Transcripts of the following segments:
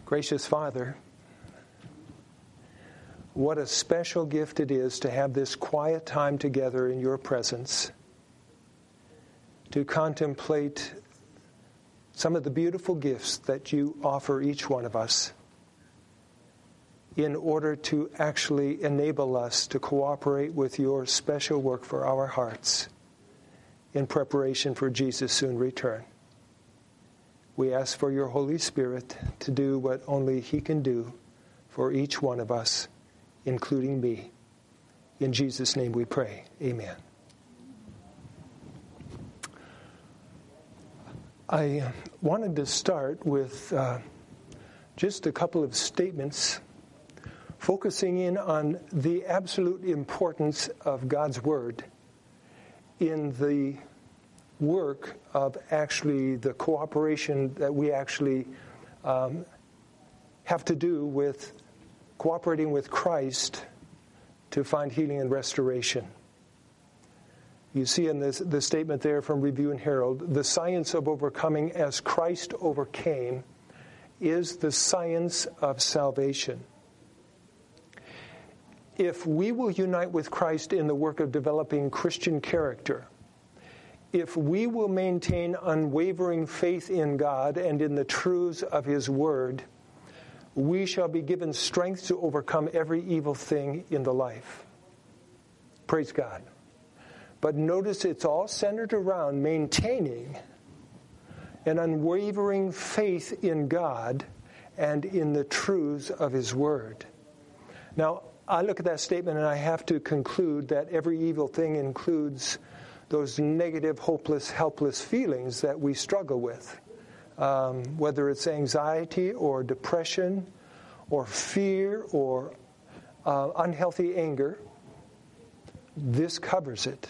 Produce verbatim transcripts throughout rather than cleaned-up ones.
Gracious Father, what a special gift it is to have this quiet time together in your presence, to contemplate some of the beautiful gifts that you offer each one of us in order to actually enable us to cooperate with your special work for our hearts in preparation for Jesus' soon return. We ask for your Holy Spirit to do what only He can do for each one of us, including me. In Jesus' name we pray. Amen. I wanted to start with uh, just a couple of statements focusing in on the absolute importance of God's Word in the work of actually the cooperation that we actually um, have to do with cooperating with Christ to find healing and restoration. You see in this the statement there from Review and Herald, the science of overcoming as Christ overcame is the science of salvation. If we will unite with Christ in the work of developing Christian character, if we will maintain unwavering faith in God and in the truths of His Word, we shall be given strength to overcome every evil thing in the life. Praise God. But notice it's all centered around maintaining an unwavering faith in God and in the truths of His Word. Now, I look at that statement and I have to conclude that every evil thing includes those negative, hopeless, helpless feelings that we struggle with, um, whether it's anxiety or depression or fear or uh, unhealthy anger. This covers it.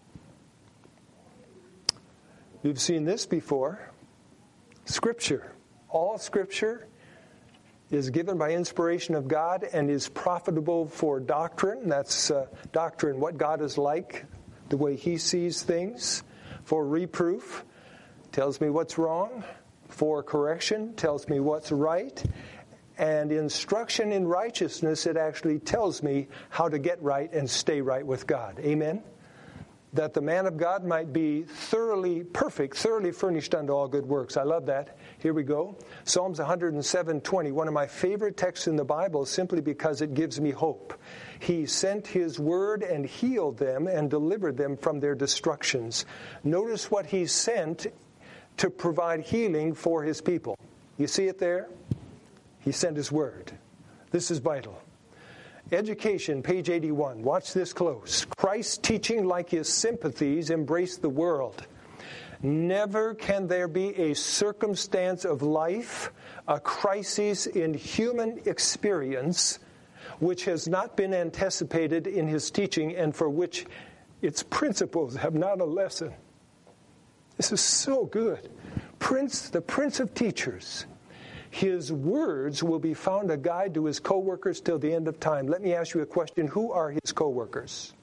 You've seen this before. Scripture. All Scripture is given by inspiration of God and is profitable for doctrine. That's uh, doctrine, what God is like, the way He sees things. For reproof, tells me what's wrong. For correction, tells me what's right. And instruction in righteousness, it actually tells me how to get right and stay right with God. Amen? That the man of God might be thoroughly perfect, thoroughly furnished unto all good works. I love that. Here we go. Psalms one hundred seven twenty, one of my favorite texts in the Bible simply because it gives me hope. He sent His word and healed them and delivered them from their destructions. Notice what He sent to provide healing for His people. You see it there? He sent His word. This is vital. Education, page eighty-one. Watch this close. Christ's teaching, like His sympathies, embrace the world. Never can there be a circumstance of life, a crisis in human experience, which has not been anticipated in His teaching and for which its principles have not a lesson. This is so good. Prince, the Prince of Teachers. His words will be found a guide to His co-workers till the end of time. Let me ask you a question. Who are His co-workers?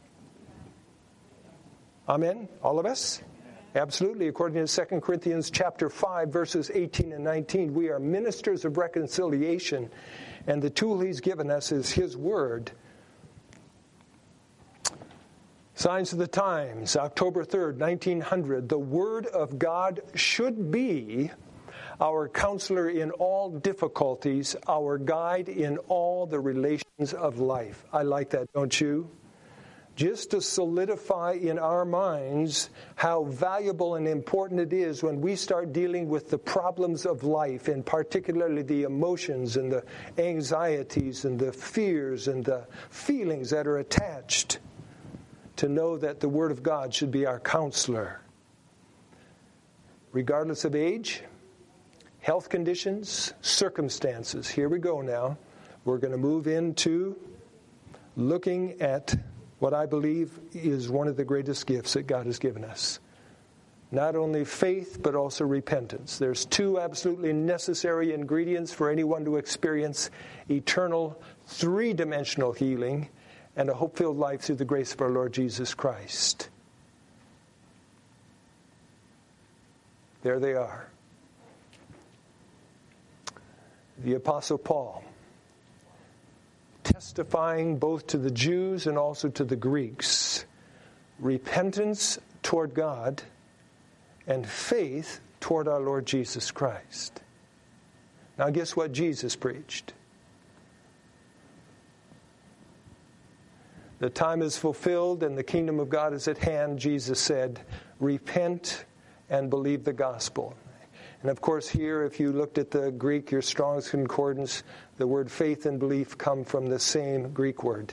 Amen? All of us? Absolutely. According to Second Corinthians chapter five, verses eighteen and nineteen, we are ministers of reconciliation, and the tool He's given us is His word. Signs of the Times, October third, nineteen hundred. The Word of God should be our counselor in all difficulties, our guide in all the relations of life. I like that, don't you? Just to solidify in our minds how valuable and important it is when we start dealing with the problems of life, and particularly the emotions and the anxieties and the fears and the feelings that are attached, to know that the Word of God should be our counselor. Regardless of age, health conditions, circumstances. Here we go now. We're going to move into looking at what I believe is one of the greatest gifts that God has given us. Not only faith, but also repentance. There's two absolutely necessary ingredients for anyone to experience eternal, three-dimensional healing and a hope-filled life through the grace of our Lord Jesus Christ. There they are. The Apostle Paul, testifying both to the Jews and also to the Greeks, repentance toward God and faith toward our Lord Jesus Christ. Now guess what Jesus preached? The time is fulfilled and the kingdom of God is at hand, Jesus said, repent and believe the gospel. And of course here, if you looked at the Greek, your Strong's Concordance, the word faith and belief come from the same Greek word.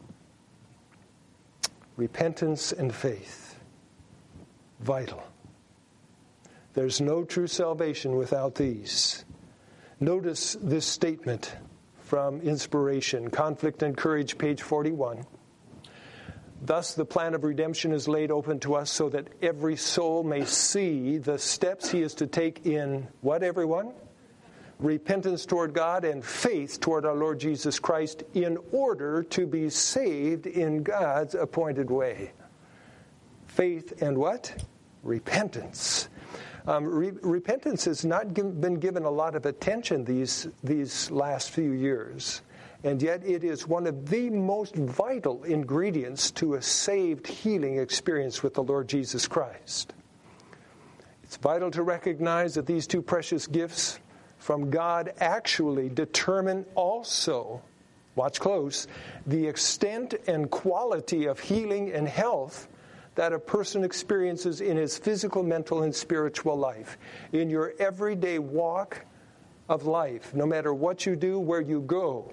Repentance and faith. Vital. There's no true salvation without these. Notice this statement from Inspiration, Conflict and Courage, page forty-one. Thus the plan of redemption is laid open to us so that every soul may see the steps he is to take in what, everyone? Repentance toward God and faith toward our Lord Jesus Christ in order to be saved in God's appointed way. Faith and what? Repentance. Um, re- repentance has not give, been given a lot of attention these these last few years. And yet it is one of the most vital ingredients to a saved, healing experience with the Lord Jesus Christ. It's vital to recognize that these two precious gifts from God actually determine also, watch close, the extent and quality of healing and health that a person experiences in his physical, mental, and spiritual life. In your everyday walk of life, no matter what you do, where you go,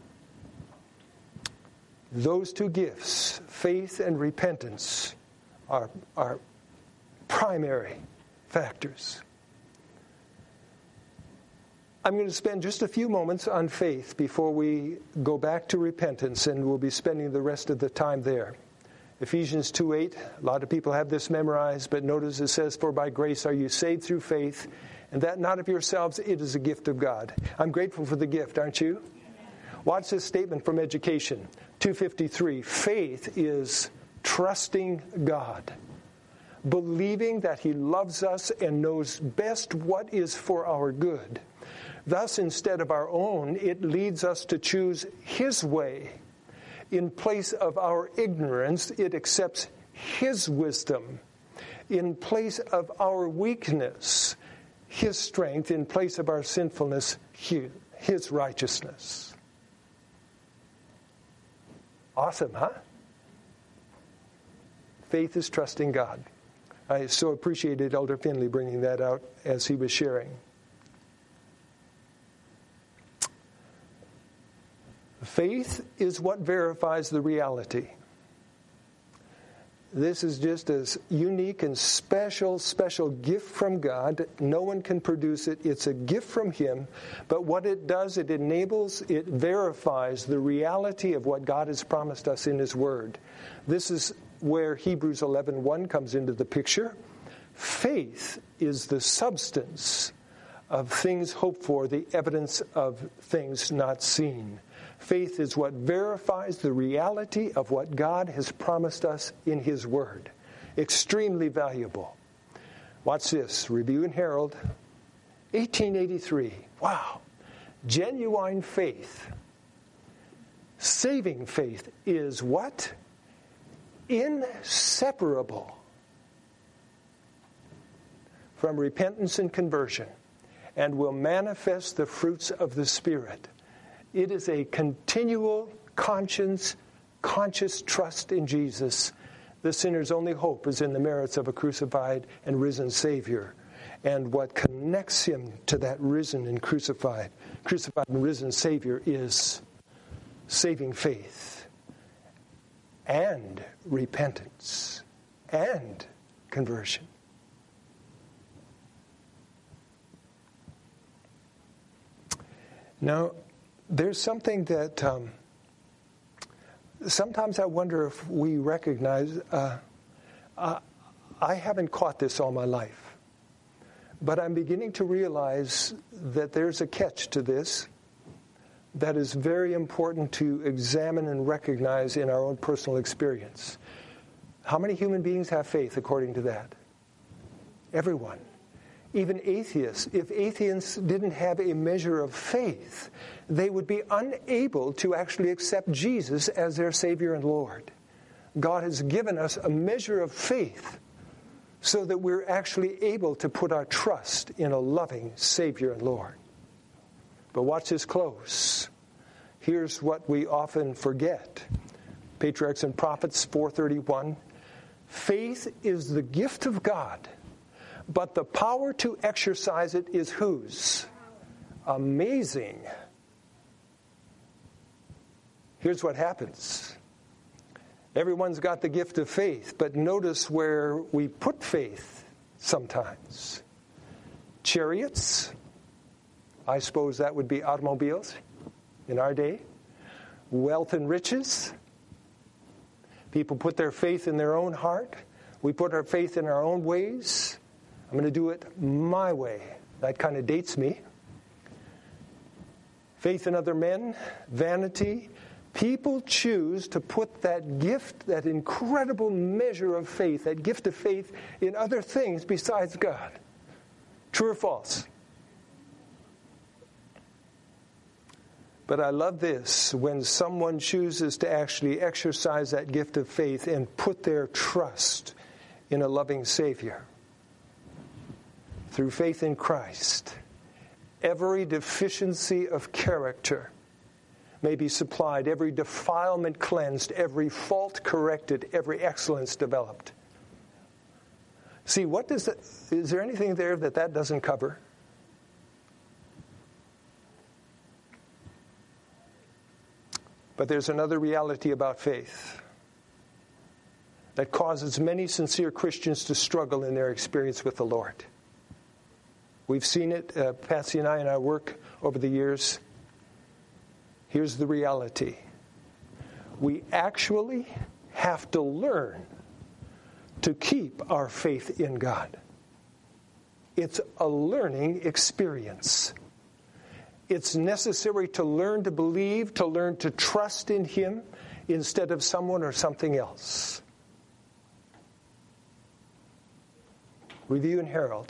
those two gifts, faith and repentance, are, are primary factors. I'm going to spend just a few moments on faith before we go back to repentance, and we'll be spending the rest of the time there. Ephesians two eight, a lot of people have this memorized, but notice it says, "For by grace are you saved through faith, and that not of yourselves, it is a gift of God." I'm grateful for the gift, aren't you? Watch this statement from Education, two fifty-three. Faith is trusting God, believing that He loves us and knows best what is for our good. Thus, instead of our own, it leads us to choose His way. In place of our ignorance, it accepts His wisdom. In place of our weakness, His strength. In place of our sinfulness, His righteousness. Awesome, huh? Faith is trusting God. I so appreciated Elder Finley bringing that out as he was sharing. Faith is what verifies the reality. This is just a unique and special, special gift from God. No one can produce it. It's a gift from Him. But what it does, it enables, it verifies the reality of what God has promised us in His Word. This is where Hebrews eleven one comes into the picture. Faith is the substance of things hoped for, the evidence of things not seen. Faith is what verifies the reality of what God has promised us in His Word. Extremely valuable. Watch this. Review and Herald, eighteen eighty-three. Wow. Genuine faith, saving faith, is what? Inseparable from repentance and conversion, and will manifest the fruits of the Spirit. It is a continual conscience, conscious trust in Jesus. The sinner's only hope is in the merits of a crucified and risen Savior. And what connects him to that risen and crucified, crucified and risen Savior is saving faith and repentance and conversion. Now, there's something that um, sometimes I wonder if we recognize. Uh, uh, I haven't caught this all my life, but I'm beginning to realize that there's a catch to this that is very important to examine and recognize in our own personal experience. How many human beings have faith according to that? Everyone. even atheists, if atheists didn't have a measure of faith, they would be unable to actually accept Jesus as their Savior and Lord. God has given us a measure of faith so that we're actually able to put our trust in a loving Savior and Lord. But watch this close. Here's what we often forget. Patriarchs and Prophets four thirty-one. Faith is the gift of God, but the power to exercise it is whose? Amazing. Here's what happens. Everyone's got the gift of faith, but notice where we put faith sometimes. Chariots, I suppose that would be automobiles in our day. Wealth and riches. People put their faith in their own heart. We put our faith in our own ways. I'm going to do it my way. That kind of dates me. Faith in other men, vanity. People choose to put that gift, that incredible measure of faith, that gift of faith in other things besides God. True or false? But I love this, when someone chooses to actually exercise that gift of faith and put their trust in a loving Savior. Through faith in Christ, every deficiency of character may be supplied, every defilement cleansed, every fault corrected, every excellence developed. See, what does that, is there anything there that that doesn't cover? But there's another reality about faith that causes many sincere Christians to struggle in their experience with the Lord. We've seen it, uh, Patsy and I in our work over the years. Here's the reality. We actually have to learn to keep our faith in God. It's a learning experience. It's necessary to learn to believe, to learn to trust in Him instead of someone or something else. Review and Herald.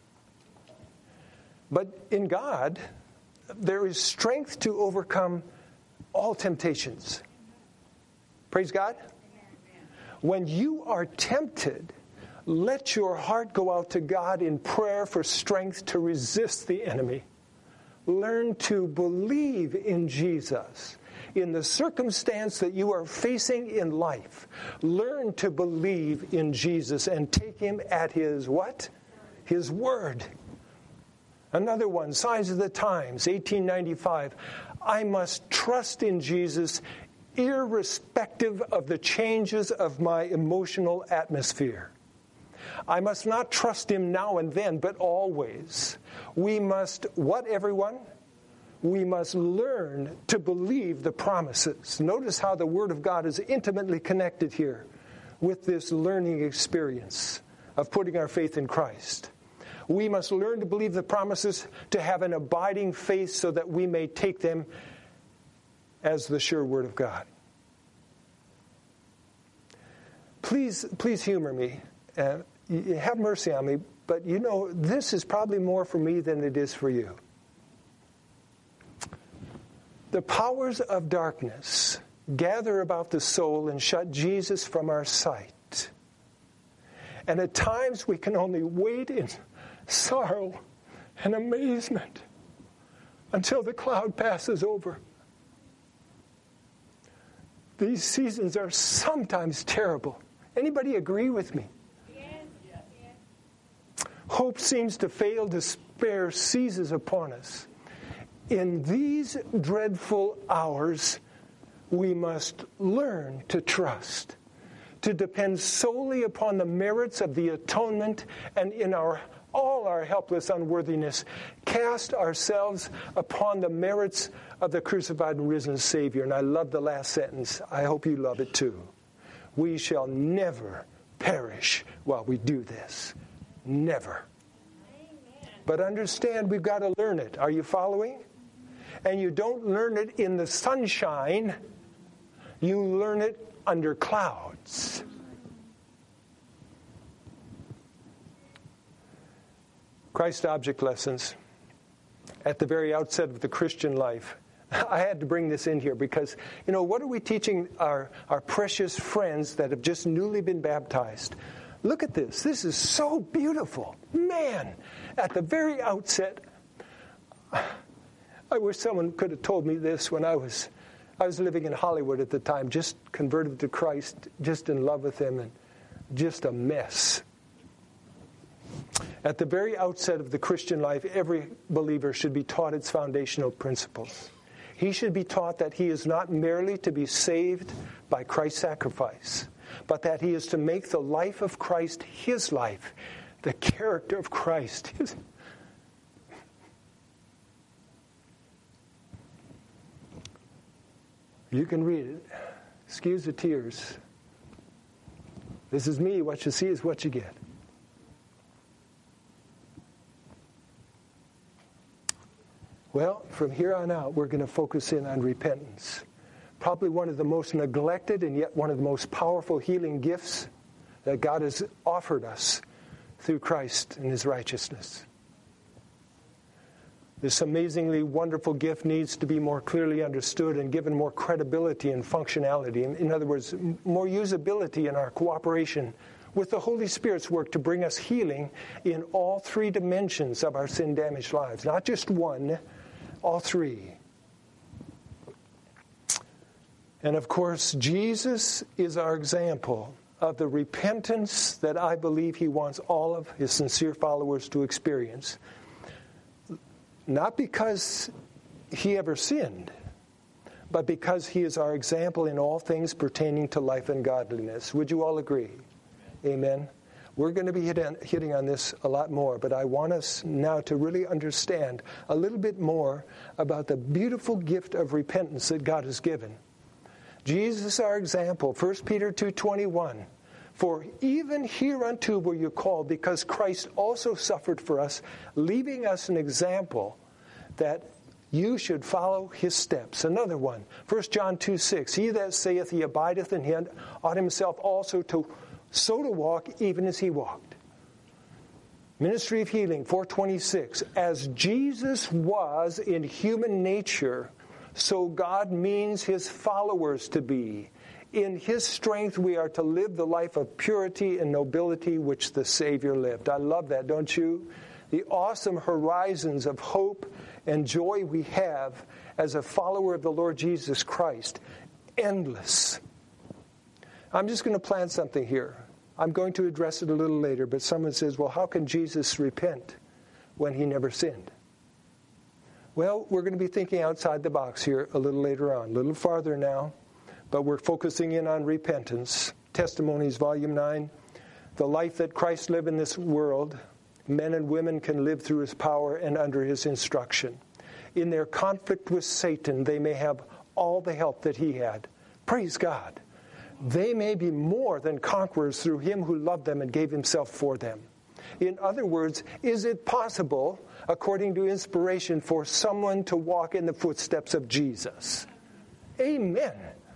But in God, there is strength to overcome all temptations. Praise God. When you are tempted, let your heart go out to God in prayer for strength to resist the enemy. Learn to believe in Jesus. In the circumstance that you are facing in life, learn to believe in Jesus and take Him at His what? His word. Another one, Signs of the Times, eighteen ninety-five. I must trust in Jesus irrespective of the changes of my emotional atmosphere. I must not trust Him now and then, but always. We must, what everyone? We must learn to believe the promises. Notice how the Word of God is intimately connected here with this learning experience of putting our faith in Christ. We must learn to believe the promises, to have an abiding faith so that we may take them as the sure Word of God. Please, please humor me. Uh, have mercy on me, but you know, this is probably more for me than it is for you. The powers of darkness gather about the soul and shut Jesus from our sight. And at times we can only wait in sorrow and amazement until the cloud passes over. These seasons are sometimes terrible. Anybody agree with me? Hope seems to fail, despair seizes upon us. In these dreadful hours, we must learn to trust, to depend solely upon the merits of the atonement, and in our all our helpless unworthiness, cast ourselves upon the merits of the crucified and risen Savior. And I love the last sentence. I hope you love it too. We shall never perish while we do this. Never. But understand, we've got to learn it. Are you following? And you don't learn it in the sunshine. You learn it under clouds. Christ object lessons at the very outset of the Christian life. I had to bring this in here because, you know, what are we teaching our, our precious friends that have just newly been baptized? Look at this. This is so beautiful. Man, at the very outset, I wish someone could have told me this when I was I was living in Hollywood at the time, just converted to Christ, just in love with Him, and just a mess. At the very outset of the Christian life, every believer should be taught its foundational principles. He should be taught that he is not merely to be saved by Christ's sacrifice, but that he is to make the life of Christ his life, the character of Christ his. You can read it. Excuse the tears. This is me. What you see is what you get. Well, from here on out, we're going to focus in on repentance. Probably one of the most neglected and yet one of the most powerful healing gifts that God has offered us through Christ and His righteousness. This amazingly wonderful gift needs to be more clearly understood and given more credibility and functionality. In, in other words, more usability in our cooperation with the Holy Spirit's work to bring us healing in all three dimensions of our sin-damaged lives. Not just one, all three. And of course, Jesus is our example of the repentance that I believe He wants all of His sincere followers to experience. Not because He ever sinned, but because He is our example in all things pertaining to life and godliness. Would you all agree? Amen. We're going to be hitting on this a lot more, but I want us now to really understand a little bit more about the beautiful gift of repentance that God has given. Jesus is our example. First Peter two twenty-one. For even hereunto were you called, because Christ also suffered for us, leaving us an example that you should follow His steps. Another one. First John two six. He that saith he abideth in Him ought himself also to so to walk even as He walked. Ministry of Healing four twenty-six. As Jesus was in human nature, so God means His followers to be. In His strength we are to live the life of purity and nobility which the Savior lived. I love that, don't you? The awesome horizons of hope and joy we have as a follower of the Lord Jesus Christ. Endless. I'm just going to plant something here. I'm going to address it a little later, but someone says, well, how can Jesus repent when He never sinned? Well, we're going to be thinking outside the box here a little later on, a little farther now, but we're focusing in on repentance. Testimonies, Volume nine. The life that Christ lived in this world, men and women can live through His power and under His instruction. In their conflict with Satan, they may have all the help that He had. Praise God. They may be more than conquerors through Him who loved them and gave Himself for them. In other words, is it possible, according to inspiration, for someone to walk in the footsteps of Jesus? Amen.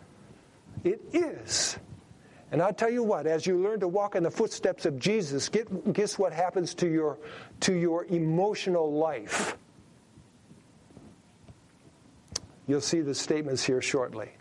It is. And I'll tell you what, as you learn to walk in the footsteps of Jesus, get, guess what happens to your, to your emotional life? You'll see the statements here shortly.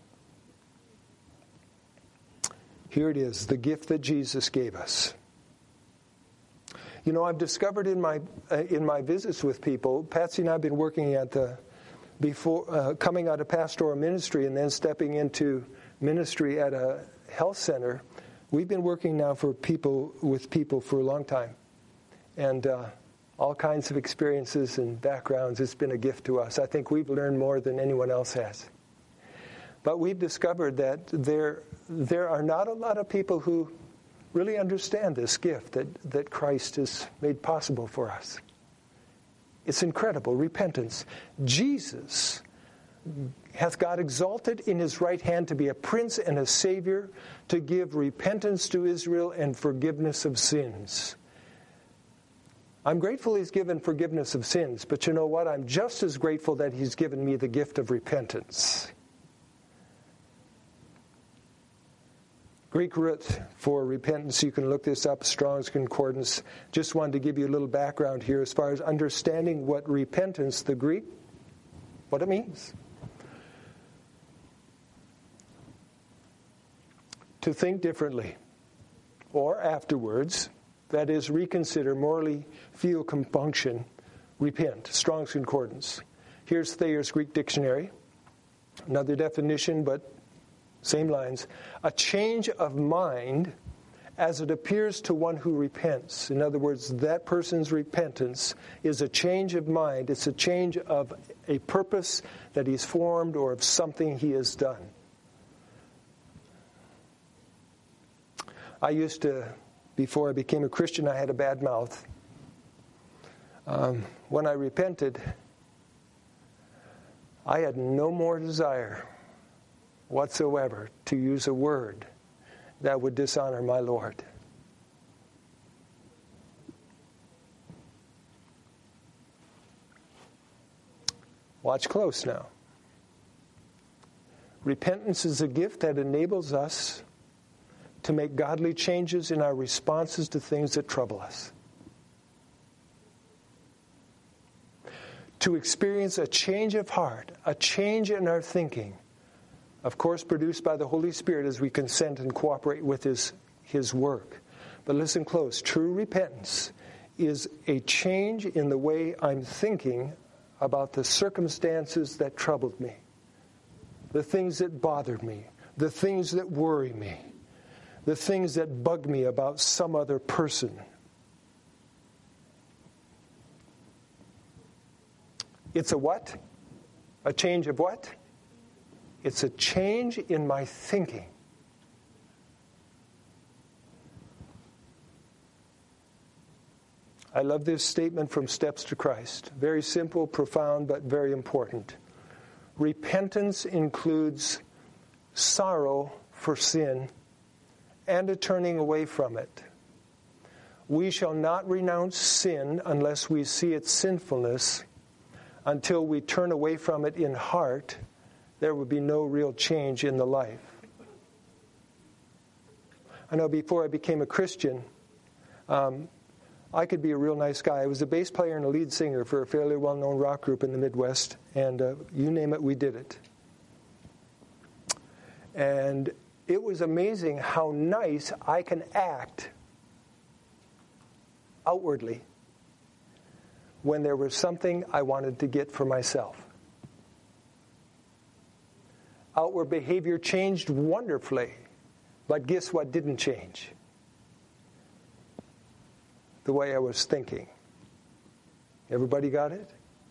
Here it is, the gift that Jesus gave us. You know, I've discovered in my uh, in my visits with people, Patsy and I have been working at the before uh, coming out of pastoral ministry and then stepping into ministry at a health center. We've been working now for people with people for a long time, and uh, all kinds of experiences and backgrounds. It's been a gift to us. I think we've learned more than anyone else has. But we've discovered that there there are not a lot of people who really understand this gift that, that Christ has made possible for us. It's incredible, repentance. Jesus hath God exalted in His right hand to be a prince and a savior, to give repentance to Israel and forgiveness of sins. I'm grateful He's given forgiveness of sins, but you know what? I'm just as grateful that He's given me the gift of repentance. Greek root for repentance, you can look this up, Strong's Concordance. Just wanted to give you a little background here as far as understanding what repentance, the Greek, what it means. To think differently, or afterwards, that is, reconsider, morally feel compunction, repent, Strong's Concordance. Here's Thayer's Greek Dictionary, another definition, but same lines. A change of mind as it appears to one who repents. In other words, that person's repentance is a change of mind. It's a change of a purpose that he's formed or of something he has done. I used to, before I became a Christian, I had a bad mouth. Um, when I repented, I had no more desire whatsoever to use a word that would dishonor my Lord. Watch close now. Repentance is a gift that enables us to make godly changes in our responses to things that trouble us. To experience a change of heart, a change in our thinking, of course produced by the Holy Spirit as we consent and cooperate with His, His work. But listen close, true repentance is a change in the way I'm thinking about the circumstances that troubled me, the things that bothered me, the things that worry me, the things that bug me about some other person. It's a what? A change of what? It's a change in my thinking. I love this statement from Steps to Christ. Very simple, profound, but very important. Repentance includes sorrow for sin and a turning away from it. We shall not renounce sin unless we see its sinfulness. Until we turn away from it in heart, there would be no real change in the life. I know before I became a Christian, um, I could be a real nice guy. I was a bass player and a lead singer for a fairly well-known rock group in the Midwest, and uh, you name it, we did it. And it was amazing how nice I can act outwardly when there was something I wanted to get for myself. Outward behavior changed wonderfully, but guess what didn't change? The way I was thinking. Everybody got it?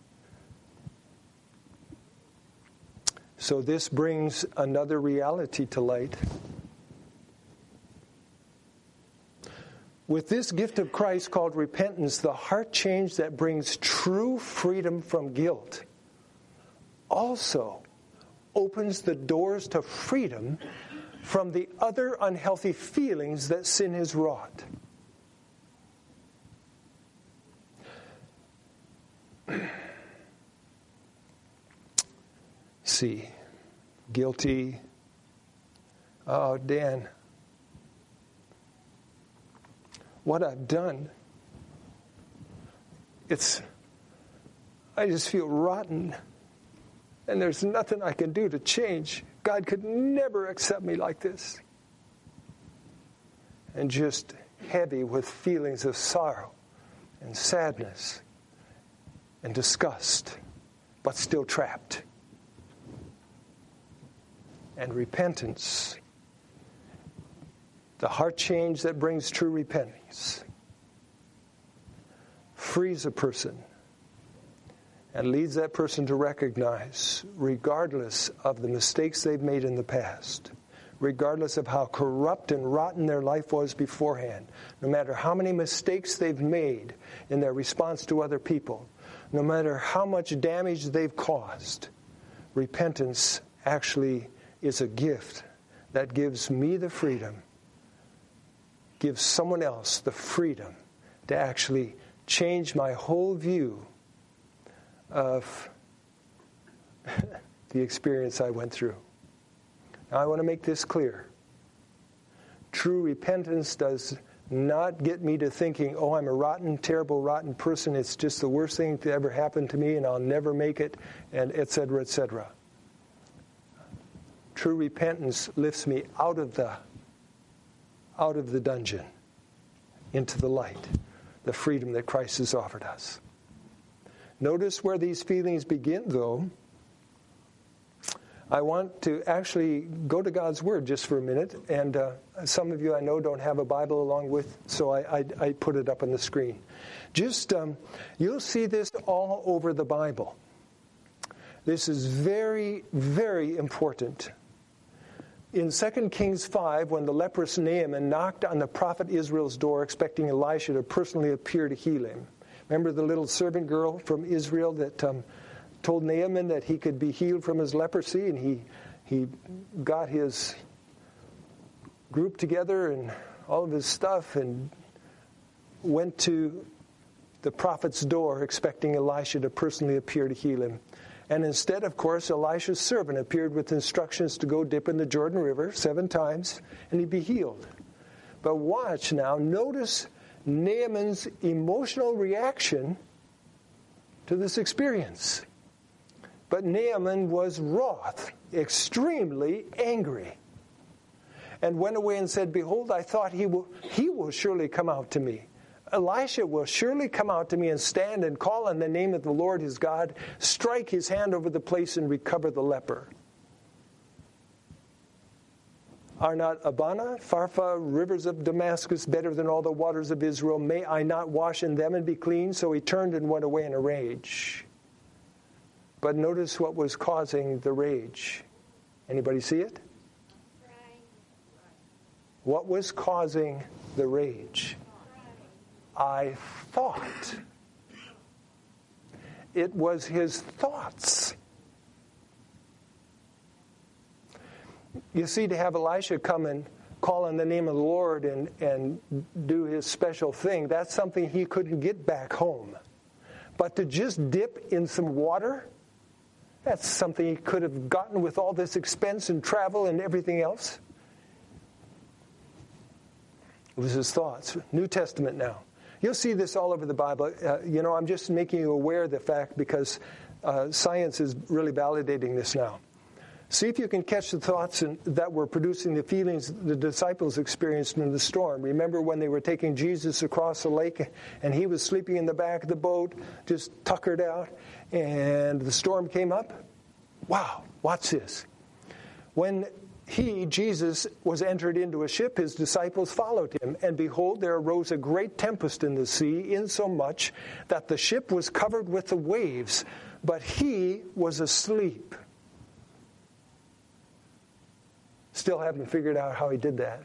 So this brings another reality to light. With this gift of Christ called repentance, the heart change that brings true freedom from guilt also opens the doors to freedom from the other unhealthy feelings that sin has wrought. See, guilty. Oh, Dan, what I've done, it's, I just feel rotten. And there's nothing I can do to change. God could never accept me like this. And just heavy with feelings of sorrow and sadness and disgust, but still trapped. And repentance, the heart change that brings true repentance, frees a person and leads that person to recognize, regardless of the mistakes they've made in the past, regardless of how corrupt and rotten their life was beforehand, no matter how many mistakes they've made in their response to other people, no matter how much damage they've caused, repentance actually is a gift that gives me the freedom, gives someone else the freedom to actually change my whole view of the experience I went through. Now I want to make this clear. True repentance does not get me to thinking, oh, I'm a rotten, terrible, rotten person. It's just the worst thing to ever happen to me and I'll never make it, and et cetera, et cetera. True repentance lifts me out of the, out of the dungeon into the light, the freedom that Christ has offered us. Notice where these feelings begin, though. I want to actually go to God's Word just for a minute, and uh, some of you I know don't have a Bible along with, so I, I, I put it up on the screen. Just, um, you'll see this all over the Bible. This is very, very important. In Second Kings five, when the leprous Naaman knocked on the prophet Israel's door expecting Elisha to personally appear to heal him. Remember the little servant girl from Israel that um, told Naaman that he could be healed from his leprosy, and he he got his group together and all of his stuff and went to the prophet's door expecting Elisha to personally appear to heal him. And instead, of course, Elisha's servant appeared with instructions to go dip in the Jordan River seven times and he'd be healed. But watch now, notice Naaman's emotional reaction to this experience. But Naaman was wroth, extremely angry, and went away and said, behold, I thought he will, he will surely come out to me. Elisha will surely come out to me and stand and call on the name of the Lord his God, strike his hand over the place and recover the leper. Are not Abana, Pharpar, rivers of Damascus better than all the waters of Israel? May I not wash in them and be clean? So he turned and went away in a rage. But notice what was causing the rage. Anybody see it? What was causing the rage? I thought. It was his thoughts. You see, to have Elisha come and call on the name of the Lord and, and do his special thing, that's something he couldn't get back home. But to just dip in some water, that's something he could have gotten with all this expense and travel and everything else. It was his thoughts. New Testament now. You'll see this all over the Bible. Uh, you know, I'm just making you aware of the fact because uh, science is really validating this now. See if you can catch the thoughts in, that were producing the feelings the disciples experienced in the storm. Remember when they were taking Jesus across the lake and he was sleeping in the back of the boat, just tuckered out, and the storm came up? Wow, watch this. When he, Jesus, was entered into a ship, his disciples followed him. And behold, there arose a great tempest in the sea, insomuch that the ship was covered with the waves, but he was asleep. Still haven't figured out how he did that.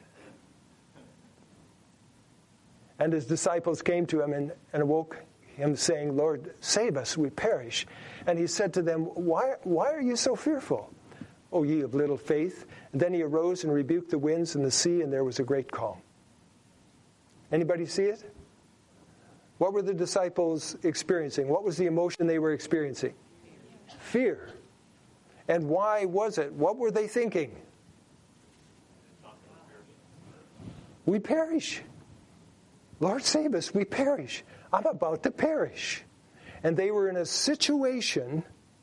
And his disciples came to him and, and awoke him, saying, Lord, save us, we perish. And he said to them, Why, why are you so fearful, O ye of little faith? And then he arose and rebuked the winds and the sea, and there was a great calm. Anybody see it? What were the disciples experiencing? What was the emotion they were experiencing? Fear. And why was it? What were they thinking? We perish. Lord, save us. We perish. I'm about to perish. And they were in a situation,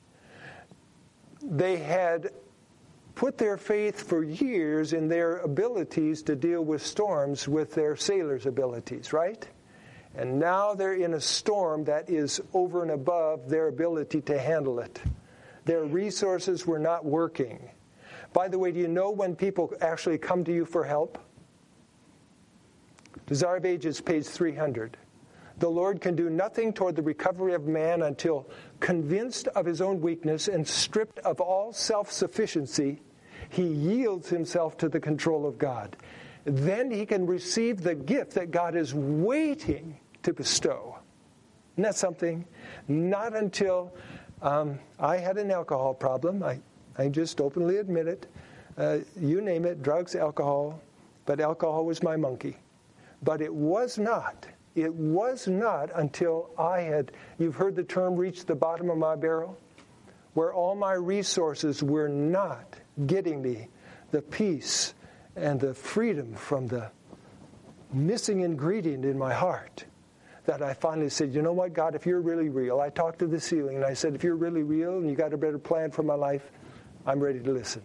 they had put their faith for years in their abilities to deal with storms with their sailors' abilities, right? And now they're in a storm that is over and above their ability to handle it. Their resources were not working. By the way, do you know when people actually come to you for help? Desire of Ages, page three hundred. The Lord can do nothing toward the recovery of man until, convinced of his own weakness and stripped of all self-sufficiency, he yields himself to the control of God. Then he can receive the gift that God is waiting to bestow. Isn't that something? Not until um, I had an alcohol problem. I, I just openly admit it. Uh, you name it, drugs, alcohol. But alcohol was my monkey. But it was not, it was not until I had, you've heard the term, reached the bottom of my barrel, where all my resources were not getting me the peace and the freedom from the missing ingredient in my heart, that I finally said, you know what, God, if you're really real, I talked to the ceiling and I said, if you're really real and you got a better plan for my life, I'm ready to listen.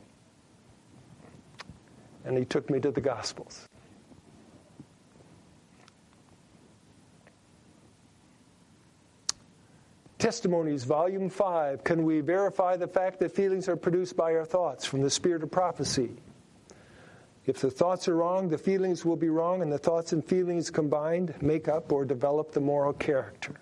And he took me to the Gospels. Testimonies, Volume five. Can we verify the fact that feelings are produced by our thoughts from the spirit of prophecy? If the thoughts are wrong, the feelings will be wrong, and the thoughts and feelings combined make up or develop the moral character.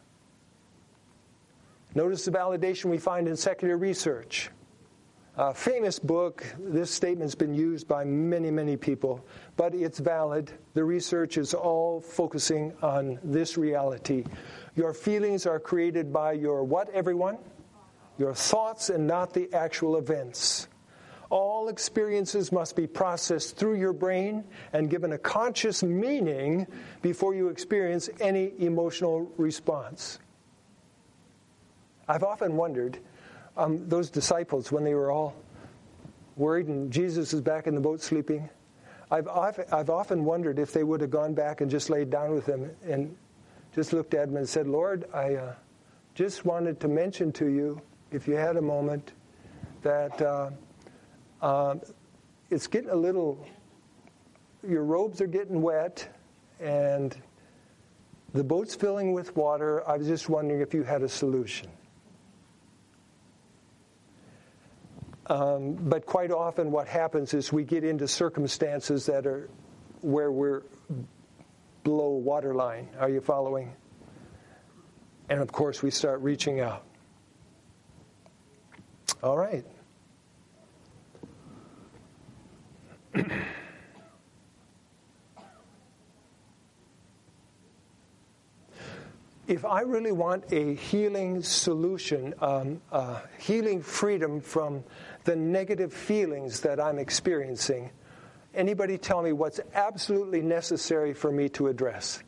Notice the validation we find in secular research. A famous book, this statement's been used by many, many people, but it's valid. The research is all focusing on this reality. Your feelings are created by your what, everyone? Your thoughts and not the actual events. All experiences must be processed through your brain and given a conscious meaning before you experience any emotional response. I've often wondered, um, those disciples, when they were all worried and Jesus is back in the boat sleeping, I've often, I've often wondered if they would have gone back and just laid down with him and just looked at him and said, Lord, I uh, just wanted to mention to you, if you had a moment, that uh, uh, it's getting a little, your robes are getting wet, and the boat's filling with water. I was just wondering if you had a solution. Um, but quite often what happens is we get into circumstances that are where we're below waterline. Are you following? And of course we start reaching out. All right. If I really want a healing solution, um, uh, healing freedom from the negative feelings that I'm experiencing, anybody tell me what's absolutely necessary for me to address?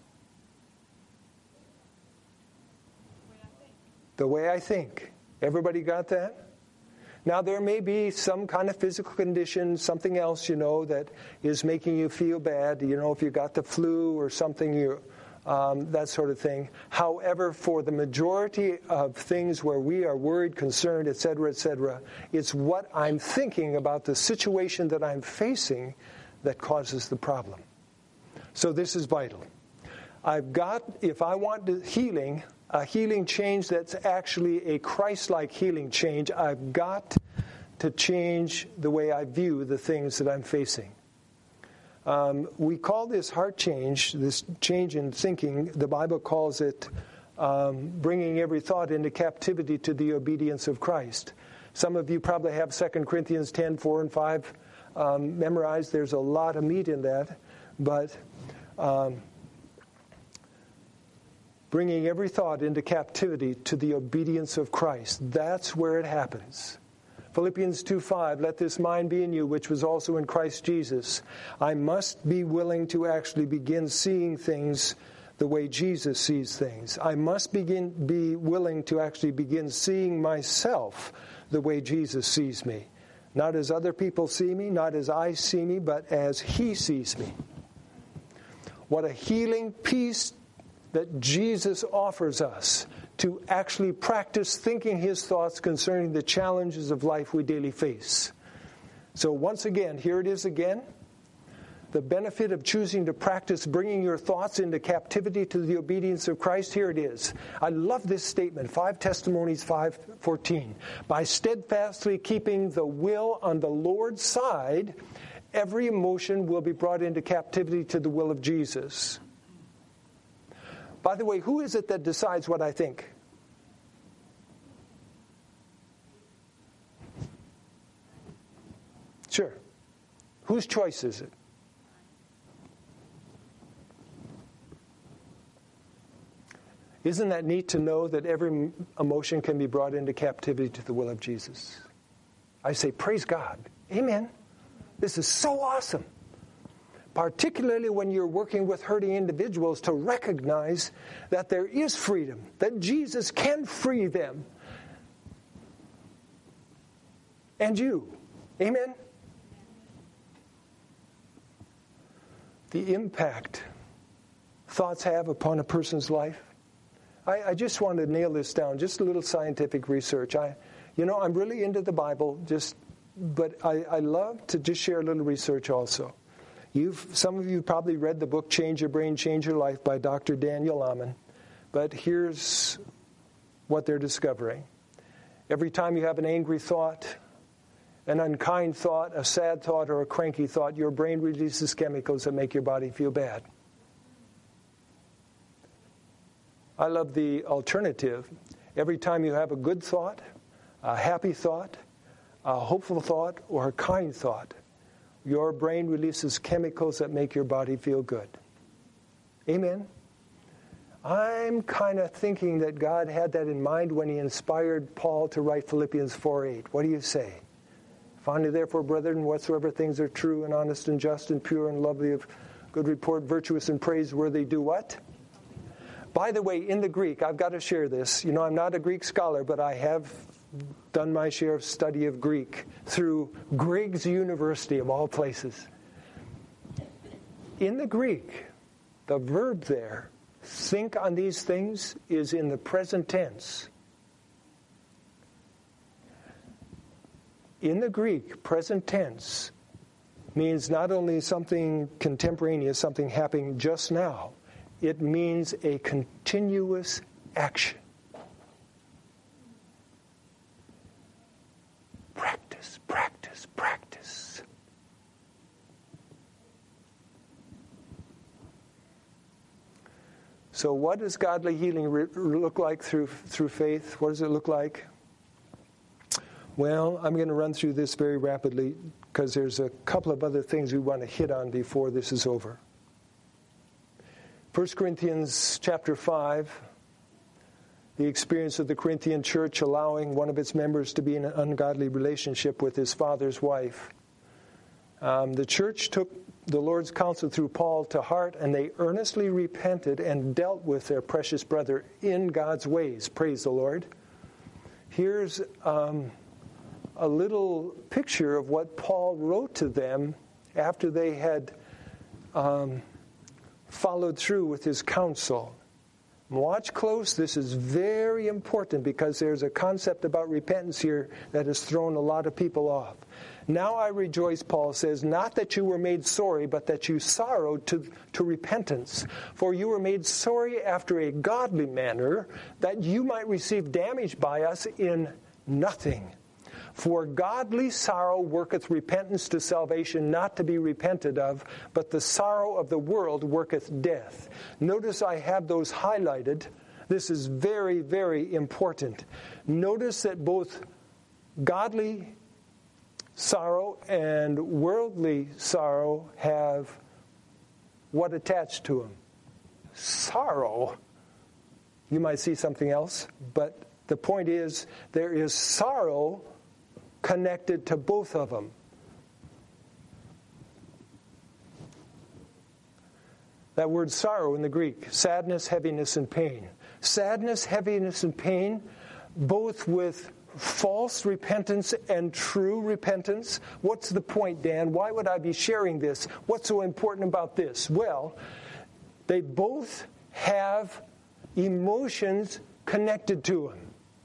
The way I think. Everybody got that? Now, there may be some kind of physical condition, something else, you know, that is making you feel bad. You know, if you got the flu or something, you, um, that sort of thing. However, for the majority of things where we are worried, concerned, et cetera, et cetera, it's what I'm thinking about the situation that I'm facing that causes the problem. So this is vital. I've got, if I want the healing, a healing change that's actually a Christ-like healing change, I've got to change the way I view the things that I'm facing. Um, we call this heart change, this change in thinking, the Bible calls it um, bringing every thought into captivity to the obedience of Christ. Some of you probably have Second Corinthians ten, four and five um, memorized. There's a lot of meat in that. But um, bringing every thought into captivity to the obedience of Christ, that's where it happens. Philippians two five, let this mind be in you, which was also in Christ Jesus. I must be willing to actually begin seeing things the way Jesus sees things. I must begin be willing to actually begin seeing myself the way Jesus sees me. Not as other people see me, not as I see me, but as He sees me. What a healing peace that Jesus offers us to actually practice thinking His thoughts concerning the challenges of life we daily face. So once again, here it is again. The benefit of choosing to practice bringing your thoughts into captivity to the obedience of Christ, here it is. I love this statement, five Testimonies five fourteen. By steadfastly keeping the will on the Lord's side, every emotion will be brought into captivity to the will of Jesus. By the way, who is it that decides what I think? Sure. Whose choice is it? Isn't that neat to know that every emotion can be brought into captivity to the will of Jesus? I say, praise God. Amen. This is so awesome. Particularly when you're working with hurting individuals, to recognize that there is freedom, that Jesus can free them. And you. Amen? the impact thoughts have upon a person's life? I, I just want to nail this down, just a little scientific research. I, you know, I'm really into the Bible, just, but I, I love to just share a little research also. You've, some of you probably read the book Change Your Brain, Change Your Life by Doctor Daniel Amen. But here's what they're discovering. Every time you have an angry thought, an unkind thought, a sad thought, or a cranky thought, your brain releases chemicals that make your body feel bad. I love the alternative. Every time you have a good thought, a happy thought, a hopeful thought, or a kind thought, your brain releases chemicals that make your body feel good. Amen? I'm kind of thinking that God had that in mind when he inspired Paul to write Philippians four eight. What do you say? Finally, therefore, brethren, whatsoever things are true and honest and just and pure and lovely of good report, virtuous and praiseworthy, do what? By the way, in the Greek, I've got to share this. You know, I'm not a Greek scholar, but I have done my share of study of Greek through Griggs University, of all places. In the Greek, the verb there, think on these things, is in the present tense. In the Greek, present tense means not only something contemporaneous, something happening just now, it means a continuous action. Practice, practice, practice. So what does godly healing re- look like through through faith? What does it look like? Well, I'm going to run through this very rapidly because there's a couple of other things we want to hit on before this is over. First Corinthians chapter five, the experience of the Corinthian church allowing one of its members to be in an ungodly relationship with his father's wife. Um, the church took the Lord's counsel through Paul to heart, and they earnestly repented and dealt with their precious brother in God's ways. Praise the Lord. Here's um, a little picture of what Paul wrote to them after they had um, followed through with his counsel. Watch close. This is very important because there's a concept about repentance here that has thrown a lot of people off. Now I rejoice, Paul says, not that you were made sorry, but that you sorrowed to, to repentance. For you were made sorry after a godly manner, that you might receive damage by us in nothing. For godly sorrow worketh repentance to salvation, not to be repented of, but the sorrow of the world worketh death. Notice I have those highlighted. This is very, very important. Notice that both godly sorrow and worldly sorrow have what attached to them? Sorrow. You might see something else, but the point is there is sorrow connected to both of them. That word sorrow in the Greek, sadness, heaviness, and pain. Sadness, heaviness, and pain, both with false repentance and true repentance. What's the point, Dan? Why would I be sharing this? What's so important about this? Well, they both have emotions connected to them.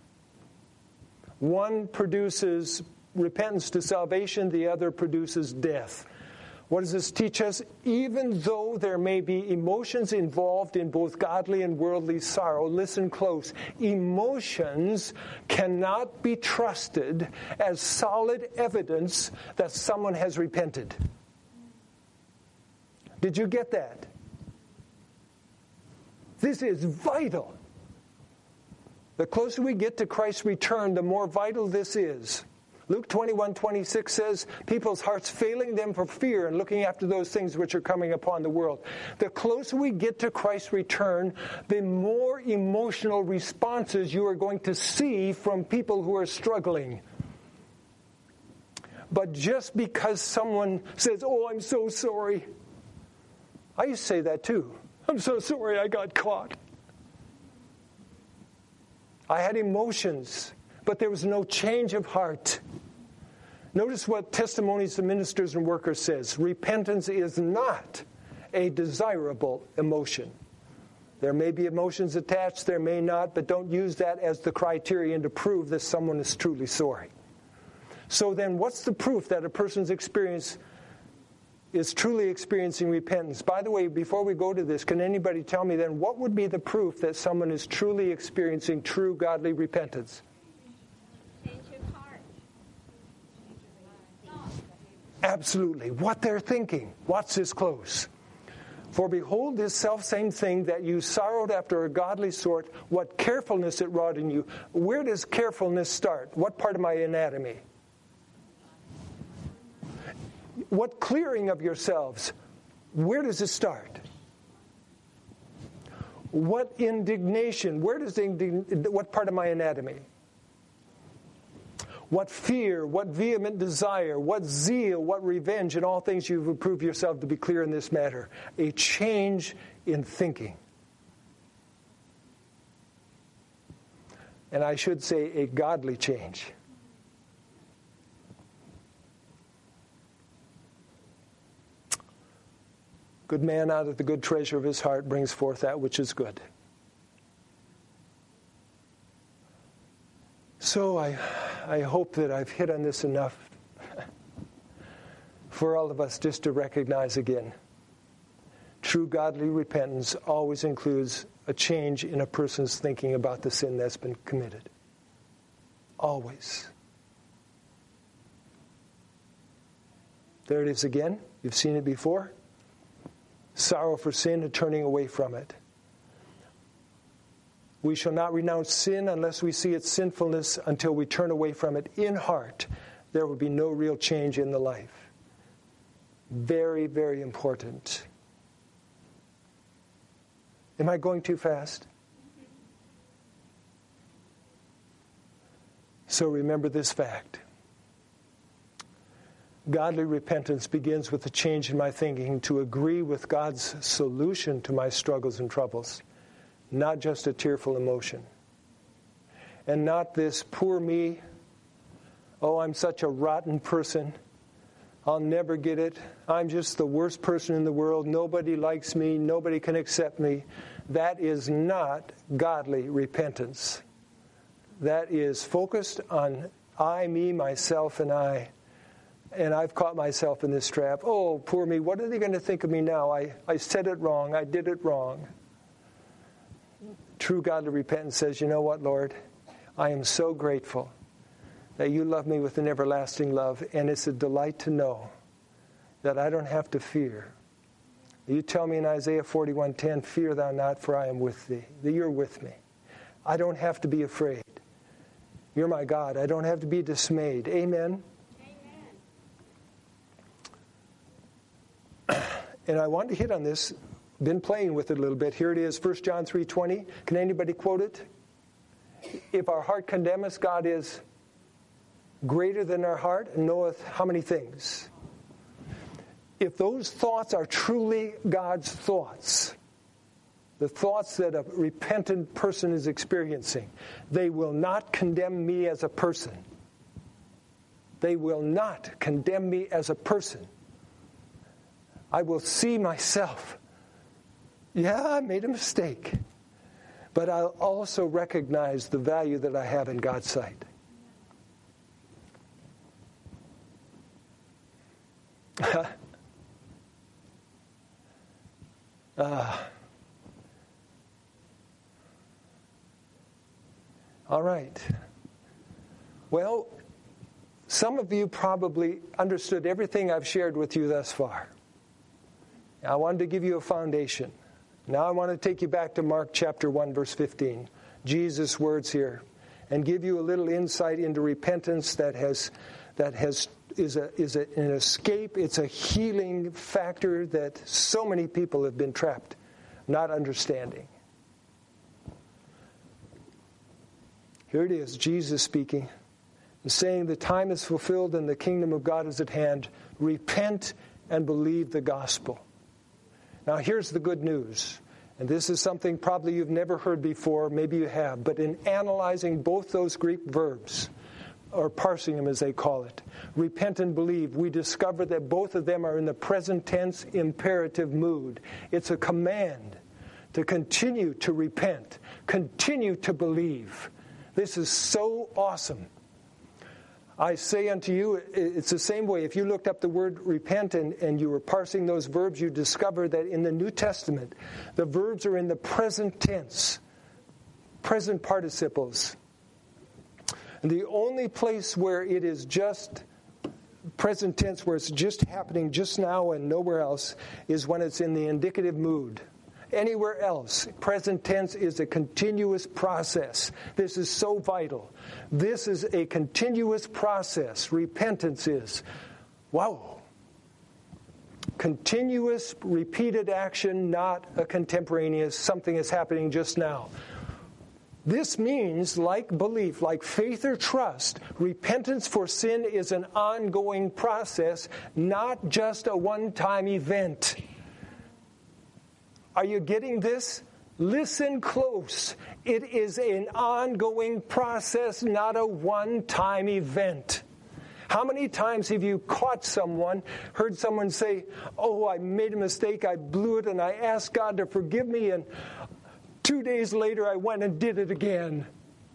One produces repentance to salvation, the other produces death. What does this teach us? Even though there may be emotions involved in both godly and worldly sorrow, listen close, emotions cannot be trusted as solid evidence that someone has repented. Did you get that? This is vital. The closer we get to Christ's return, the more vital this is. Luke twenty-one twenty-six says, people's hearts failing them for fear and looking after those things which are coming upon the world. The closer we get to Christ's return, the more emotional responses you are going to see from people who are struggling. But just because someone says, oh, I'm so sorry. I used to say that too. I'm so sorry I got caught. I had emotions, but there was no change of heart. Notice what Testimonies to Ministers and Workers says. Repentance is not a desirable emotion. There may be emotions attached, there may not, but don't use that as the criterion to prove that someone is truly sorry. So then what's the proof that a person's experience is truly experiencing repentance? By the way, before we go to this, can anybody tell me then what would be the proof that someone is truly experiencing true godly repentance? Change your heart. Absolutely. What they're thinking. Watch this close. For behold, this selfsame thing that you sorrowed after a godly sort, what carefulness it wrought in you. Where does carefulness start? What part of my anatomy? What clearing of yourselves? Where does it start? What indignation? Where does the indign- what part of my anatomy? What fear, what vehement desire, what zeal, what revenge, in all things you've approved yourself to be clear in this matter. A change in thinking. And I should say a godly change. Good man out of the good treasure of his heart brings forth that which is good. So I, I hope that I've hit on this enough for all of us just to recognize again. True godly repentance always includes a change in a person's thinking about the sin that's been committed. Always. There it is again. You've seen it before. Sorrow for sin and turning away from it. We shall not renounce sin unless we see its sinfulness until we turn away from it in heart. There will be no real change in the life. Very, very important. Am I going too fast? So remember this fact. Godly repentance begins with a change in my thinking to agree with God's solution to my struggles and troubles, not just a tearful emotion. And not this, poor me, oh, I'm such a rotten person, I'll never get it, I'm just the worst person in the world, nobody likes me, nobody can accept me. That is not godly repentance. That is focused on I, me, myself, and I. And I've caught myself in this trap. Oh, poor me, what are they going to think of me now? I, I said it wrong. I did it wrong. True godly repentance says, you know what, Lord? I am so grateful that you love me with an everlasting love, and it's a delight to know that I don't have to fear. You tell me in Isaiah forty-one ten, fear thou not, for I am with thee. That you're with me. I don't have to be afraid. You're my God. I don't have to be dismayed. Amen? And I want to hit on this. Been playing with it a little bit. Here it is, First John three twenty. Can anybody quote it? If our heart condemn us, God is greater than our heart and knoweth how many things. If those thoughts are truly God's thoughts, the thoughts that a repentant person is experiencing, they will not condemn me as a person. They will not condemn me as a person. I will see myself. Yeah, I made a mistake. But I'll also recognize the value that I have in God's sight. uh, all right. Well, some of you probably understood everything I've shared with you thus far. I wanted to give you a foundation. Now I want to take you back to Mark chapter one, verse fifteen. Jesus' words here. And give you a little insight into repentance that has that has is a is a, an escape. It's a healing factor that so many people have been trapped, not understanding. Here it is, Jesus speaking, and saying, the time is fulfilled and the kingdom of God is at hand. Repent and believe the gospel. Now here's the good news. And this is something probably you've never heard before, maybe you have. But in analyzing both those Greek verbs, or parsing them as they call it. Repent and believe. We discover that both of them are in the present tense imperative mood. It's a command to continue to repent, continue to believe. This is so awesome. I say unto you, it's the same way. If you looked up the word repent and, and you were parsing those verbs, you discover that in the New Testament, the verbs are in the present tense, present participles. And the only place where it is just present tense, where it's just happening just now and nowhere else, is when it's in the indicative mood. Anywhere else, present tense is a continuous process. This is so vital. This is a continuous process. Repentance is. Wow. Continuous, repeated action, not a contemporaneous, something is happening just now. This means, like belief, like faith or trust, repentance for sin is an ongoing process, not just a one-time event. Are you getting this? Listen close. It is an ongoing process, not a one-time event. How many times have you caught someone, heard someone say, oh, I made a mistake, I blew it, and I asked God to forgive me, and two days later I went and did it again?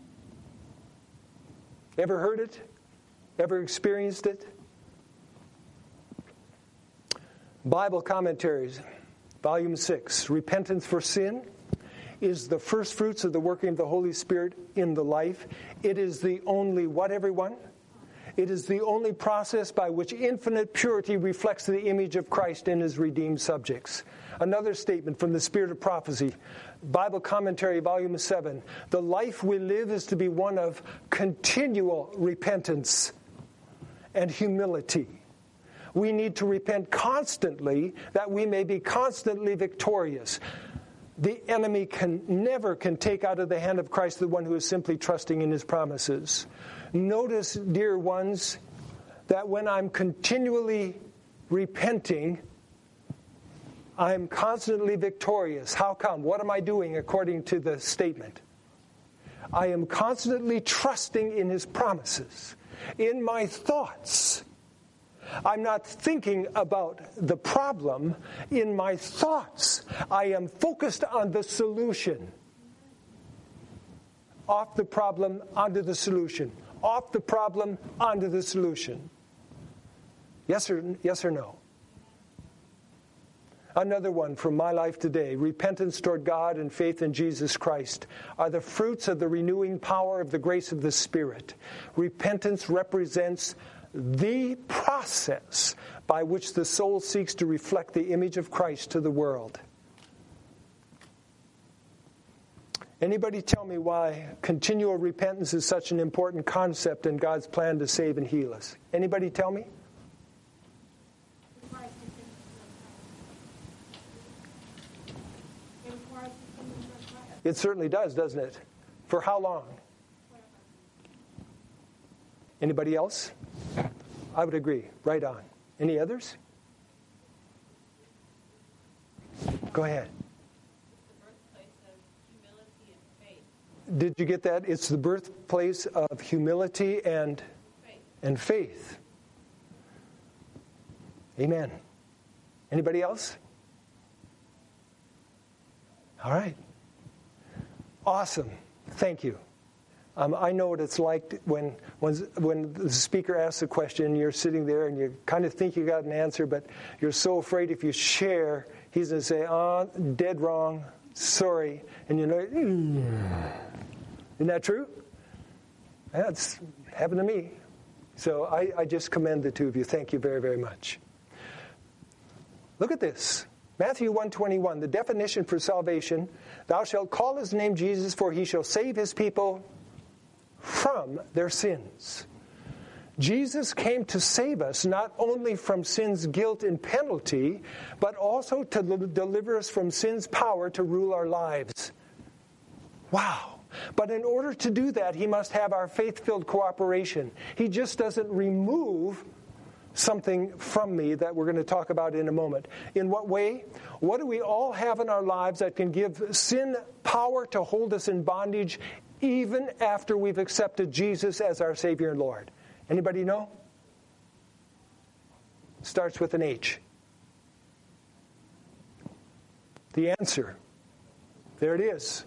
Ever heard it? Ever experienced it? Bible commentaries. Volume six, Repentance for Sin is the first fruits of the working of the Holy Spirit in the life. It is the only, what everyone? It is the only process by which infinite purity reflects the image of Christ in his redeemed subjects. Another statement from the Spirit of Prophecy, Bible Commentary, Volume seven. The life we live is to be one of continual repentance and humility. We need to repent constantly that we may be constantly victorious. The enemy can never can take out of the hand of Christ the one who is simply trusting in his promises. Notice, dear ones, that when I'm continually repenting, I'm constantly victorious. How come? What am I doing according to the statement? I am constantly trusting in his promises. In my thoughts, I'm not thinking about the problem in my thoughts. I am focused on the solution. Off the problem, onto the solution. Off the problem, onto the solution. Yes or, yes or no? Another one from my life today. Repentance toward God and faith in Jesus Christ are the fruits of the renewing power of the grace of the Spirit. Repentance represents the process by which the soul seeks to reflect the image of Christ to the world. Anybody tell me why continual repentance is such an important concept in God's plan to save and heal us? Anybody tell me? It certainly does, doesn't it? For how long? Anybody else? I would agree. Right on. Any others? Go ahead. Did you get that? It's the birthplace of humility and faith. and faith. Amen. Anybody else? All right. Awesome. Thank you. Um, I know what it's like when, when when the speaker asks a question and you're sitting there and you kind of think you got an answer, but you're so afraid if you share, he's going to say, oh, dead wrong, sorry. And you know, mm. Isn't that true? That's happened to me. So I, I just commend the two of you. Thank you very, very much. Look at this. Matthew one twenty-one, the definition for salvation, thou shalt call his name Jesus, for he shall save his people from their sins. Jesus came to save us not only from sin's guilt and penalty, but also to deliver us from sin's power to rule our lives. Wow. But in order to do that, he must have our faith-filled cooperation. He just doesn't remove something from me that we're going to talk about in a moment. In what way? What do we all have in our lives that can give sin power to hold us in bondage even after we've accepted Jesus as our Savior and Lord? Anybody know? Starts with an H. The answer. There it is.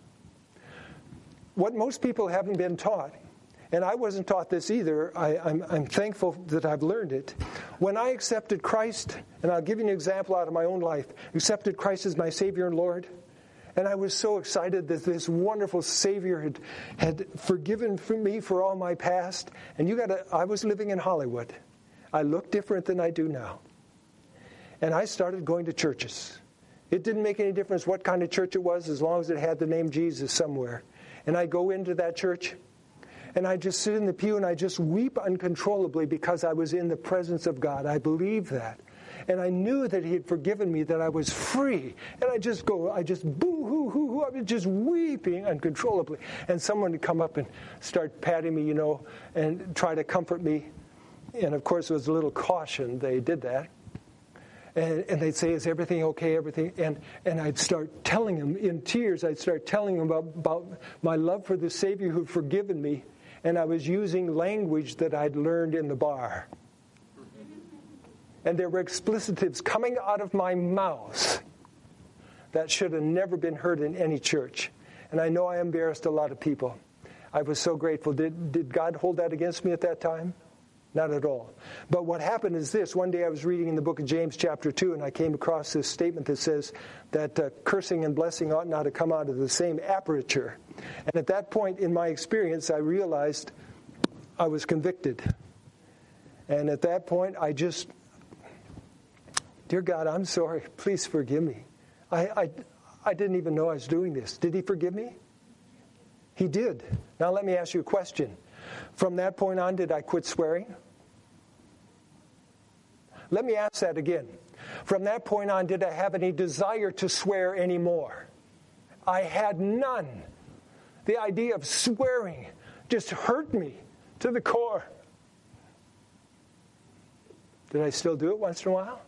What most people haven't been taught, and I wasn't taught this either, I, I'm, I'm thankful that I've learned it. When I accepted Christ, and I'll give you an example out of my own life, accepted Christ as my Savior and Lord, and I was so excited that this wonderful Savior had, had forgiven for me for all my past. And you got to, I was living in Hollywood. I looked different than I do now. And I started going to churches. It didn't make any difference what kind of church it was as long as it had the name Jesus somewhere. And I go into that church, and I just sit in the pew and I just weep uncontrollably because I was in the presence of God. I believed that. And I knew that He had forgiven me, that I was free. And I just go, I just boo-hoo-hoo-hoo, I was just weeping uncontrollably. And someone would come up and start patting me, you know, and try to comfort me. And of course, it was a little caution they did that. And, and they'd say, is everything okay, everything? And and I'd start telling them, in tears, I'd start telling them about, about my love for the Savior who'd forgiven me. And I was using language that I'd learned in the bar. And there were explicitives coming out of my mouth that should have never been heard in any church. And I know I embarrassed a lot of people. I was so grateful. Did, did God hold that against me at that time? Not at all. But what happened is this. One day I was reading in the book of James chapter two, and I came across this statement that says that uh, cursing and blessing ought not to come out of the same aperture. And at that point in my experience, I realized I was convicted. And at that point, I just, dear God, I'm sorry. Please forgive me. I, I, I didn't even know I was doing this. Did He forgive me? He did. Now let me ask you a question. From that point on, did I quit swearing? Let me ask that again. From that point on, did I have any desire to swear anymore? I had none. The idea of swearing just hurt me to the core. Did I still do it once in a while?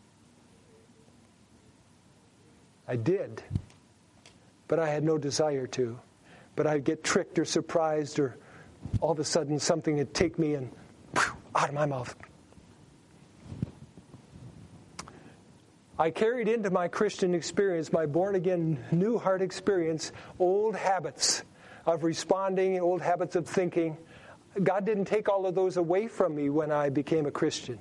I did. But I had no desire to. But I'd get tricked or surprised, or all of a sudden something would take me and whew, out of my mouth. I carried into my Christian experience, my born-again new heart experience, old habits of responding, old habits of thinking. God didn't take all of those away from me when I became a Christian.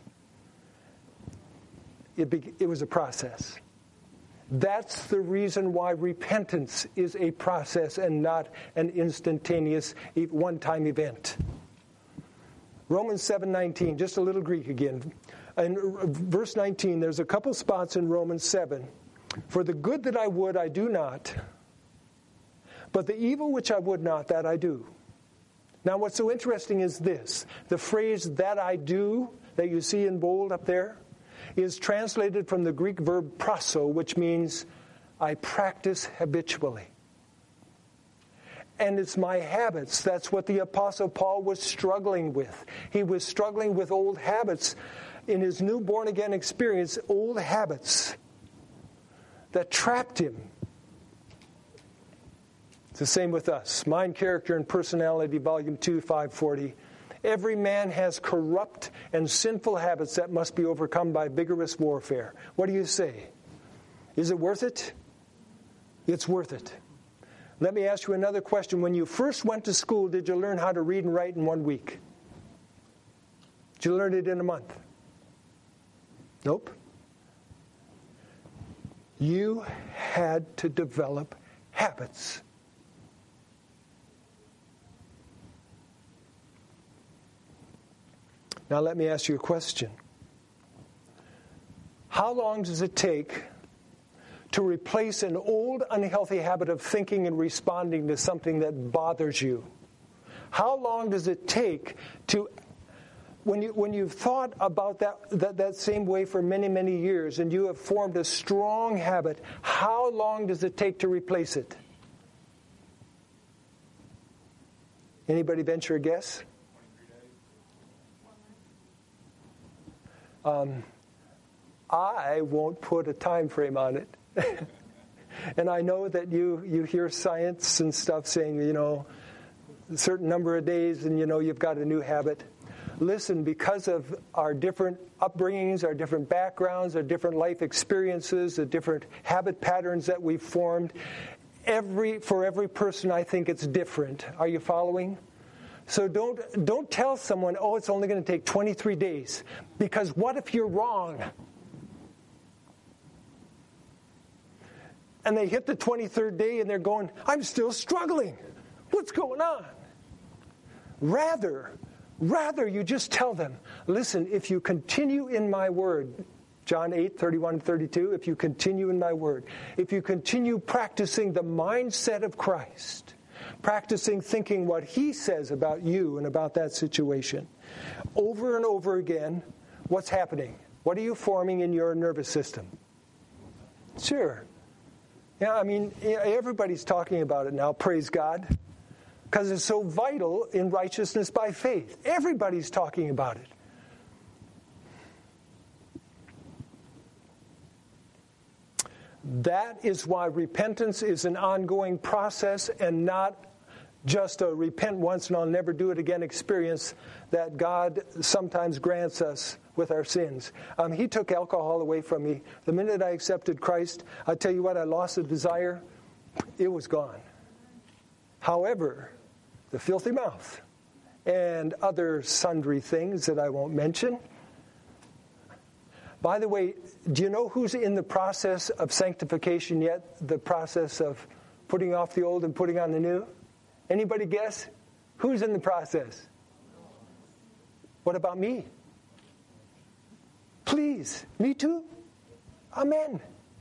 It, be, it was a process. That's the reason why repentance is a process and not an instantaneous, one-time event. Romans seven nineteen, just a little Greek again. In verse nineteen, there's a couple spots in Romans seven. For the good that I would, I do not. But the evil which I would not, that I do. Now what's so interesting is this. The phrase, that I do, that you see in bold up there, is translated from the Greek verb praso, which means I practice habitually. And it's my habits. That's what the Apostle Paul was struggling with. He was struggling with old habits in his new born-again experience, old habits that trapped him. It's the same with us. Mind, Character, and Personality, Volume two, five forty. Every man has corrupt and sinful habits that must be overcome by vigorous warfare. What do you say? Is it worth it? It's worth it. Let me ask you another question. When you first went to school, did you learn how to read and write in one week? Did you learn it in a month? Nope. You had to develop habits. Now let me ask you a question. How long does it take to replace an old unhealthy habit of thinking and responding to something that bothers you? How long does it take to, when you when you've thought about that, that, that same way for many, many years and you have formed a strong habit, how long does it take to replace it? Anybody venture a guess? Um, I won't put a time frame on it. And I know that you, you hear science and stuff saying, you know, a certain number of days and, you know, you've got a new habit. Listen, because of our different upbringings, our different backgrounds, our different life experiences, the different habit patterns that we've formed, every for every person, I think it's different. Are you following? So don't don't tell someone, oh, it's only going to take twenty-three days. Because what if you're wrong? And they hit the twenty-third day and they're going, I'm still struggling. What's going on? Rather, rather you just tell them, listen, if you continue in my word, John eight, thirty-one and thirty-two, if you continue in my word, if you continue practicing the mindset of Christ, practicing thinking what he says about you and about that situation, over and over again, what's happening? What are you forming in your nervous system? Sure. Yeah, I mean, everybody's talking about it now, praise God, because it's so vital in righteousness by faith. Everybody's talking about it. That is why repentance is an ongoing process and not just a repent once and I'll never do it again experience that God sometimes grants us with our sins. Um, he took alcohol away from me. The minute I accepted Christ, I tell you what, I lost the desire. It was gone. However, the filthy mouth and other sundry things that I won't mention. By the way, do you know who's in the process of sanctification yet? The process of putting off the old and putting on the new? Anybody guess? Who's in the process? What about me? Please, me too? Amen.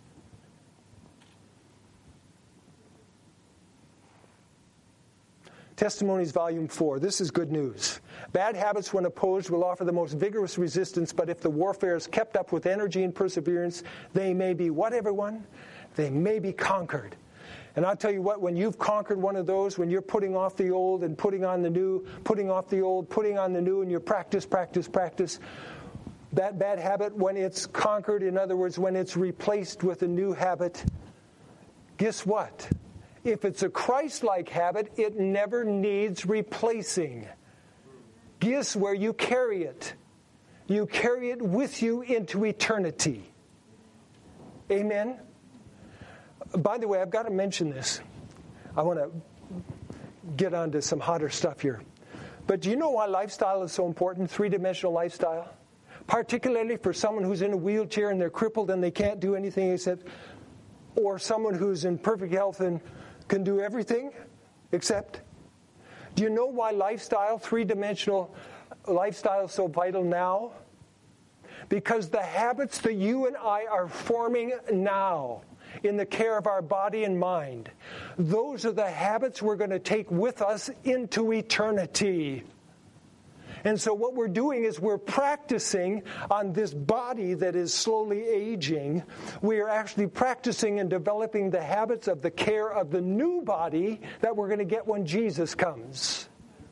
Testimonies, Volume four. This is good news. Bad habits, when opposed, will offer the most vigorous resistance, but if the warfare is kept up with energy and perseverance, they may be what, everyone? They may be conquered. And I'll tell you what, when you've conquered one of those, when you're putting off the old and putting on the new, putting off the old, putting on the new, and you practice, practice, practice, that bad habit, when it's conquered, in other words, when it's replaced with a new habit, guess what? If it's a Christ-like habit, it never needs replacing. Guess where you carry it? You carry it with you into eternity. Amen? By the way, I've got to mention this. I want to get on to some hotter stuff here. But do you know why lifestyle is so important? Three-dimensional lifestyle? Particularly for someone who's in a wheelchair and they're crippled and they can't do anything except, or someone who's in perfect health and can do everything except. Do you know why lifestyle, three-dimensional lifestyle is so vital now? Because the habits that you and I are forming now in the care of our body and mind, those are the habits we're going to take with us into eternity. And so what we're doing is we're practicing on this body that is slowly aging. We are actually practicing and developing the habits of the care of the new body that we're going to get when Jesus comes.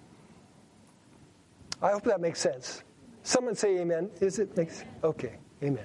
I hope that makes sense. Someone say amen. Is it makes okay, amen.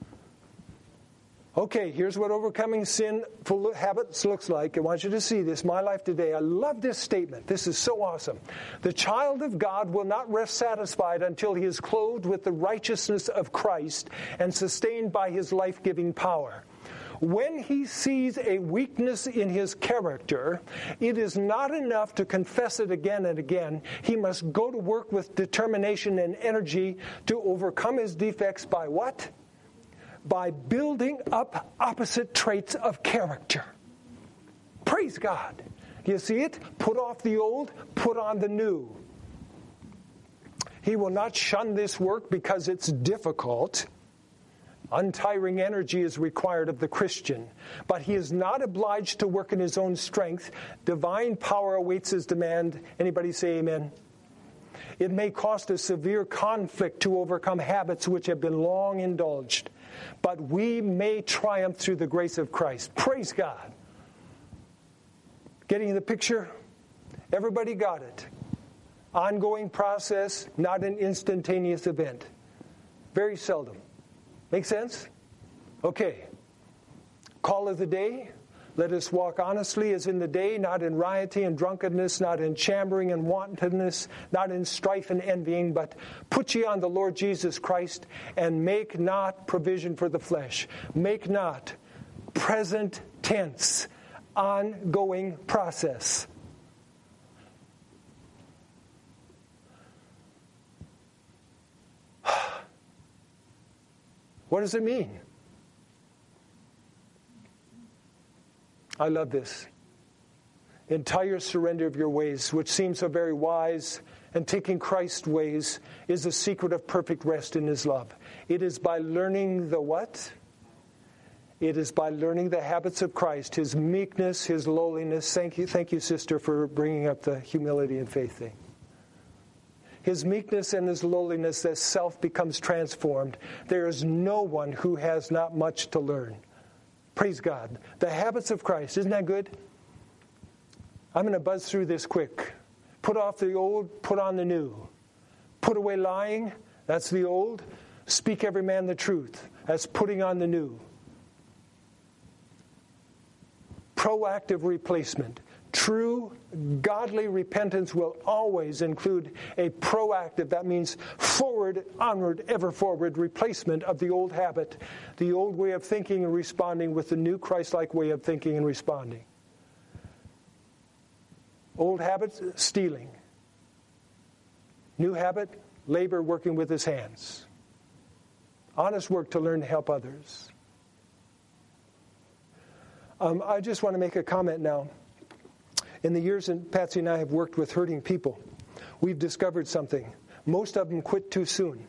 Okay, here's what overcoming sinful habits looks like. I want you to see this. My life today. I love this statement. This is so awesome. The child of God will not rest satisfied until he is clothed with the righteousness of Christ and sustained by his life-giving power. When he sees a weakness in his character, it is not enough to confess it again and again. He must go to work with determination and energy to overcome his defects by what? By building up opposite traits of character. Praise God. Do you see it? Put off the old, put on the new. He will not shun this work because it's difficult. Untiring energy is required of the Christian, but he is not obliged to work in his own strength. Divine power awaits his demand. Anybody say amen? It may cost a severe conflict to overcome habits which have been long indulged, but we may triumph through the grace of Christ. Praise God. Getting the picture? Everybody got it. Ongoing process, not an instantaneous event. Very seldom. Make sense? Okay. Call of the day. Let us walk honestly as in the day, not in rioting and drunkenness, not in chambering and wantonness, not in strife and envying, but put ye on the Lord Jesus Christ, and make not provision for the flesh. Make not, present tense, ongoing process. What does it mean? I love this. Entire surrender of your ways, which seems so very wise, and taking Christ's ways is the secret of perfect rest in His love. It is by learning the what? It is by learning the habits of Christ, His meekness, His lowliness. Thank you, thank you, sister, for bringing up the humility and faith thing. His meekness and His lowliness, as self becomes transformed. There is no one who has not much to learn. Praise God. The habits of Christ. Isn't that good? I'm going to buzz through this quick. Put off the old, put on the new. Put away lying. That's the old. Speak every man the truth. That's putting on the new. Proactive replacement. True, godly repentance will always include a proactive, that means forward, onward, ever forward replacement of the old habit, the old way of thinking and responding with the new Christ-like way of thinking and responding. Old habit, stealing. New habit, labor, working with his hands. Honest work to learn to help others. Um, I just want to make a comment now. In the years that Patsy and I have worked with hurting people, we've discovered something. Most of them quit too soon.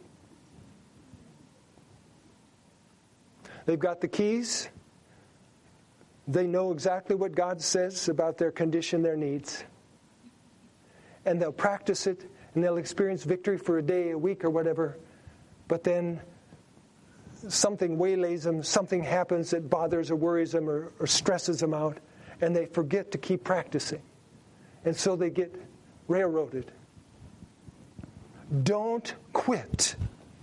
They've got the keys. They know exactly what God says about their condition, their needs. And they'll practice it, and they'll experience victory for a day, a week, or whatever. But then something waylays them, something happens that bothers or worries them or, or stresses them out. And they forget to keep practicing. And so they get railroaded. Don't quit.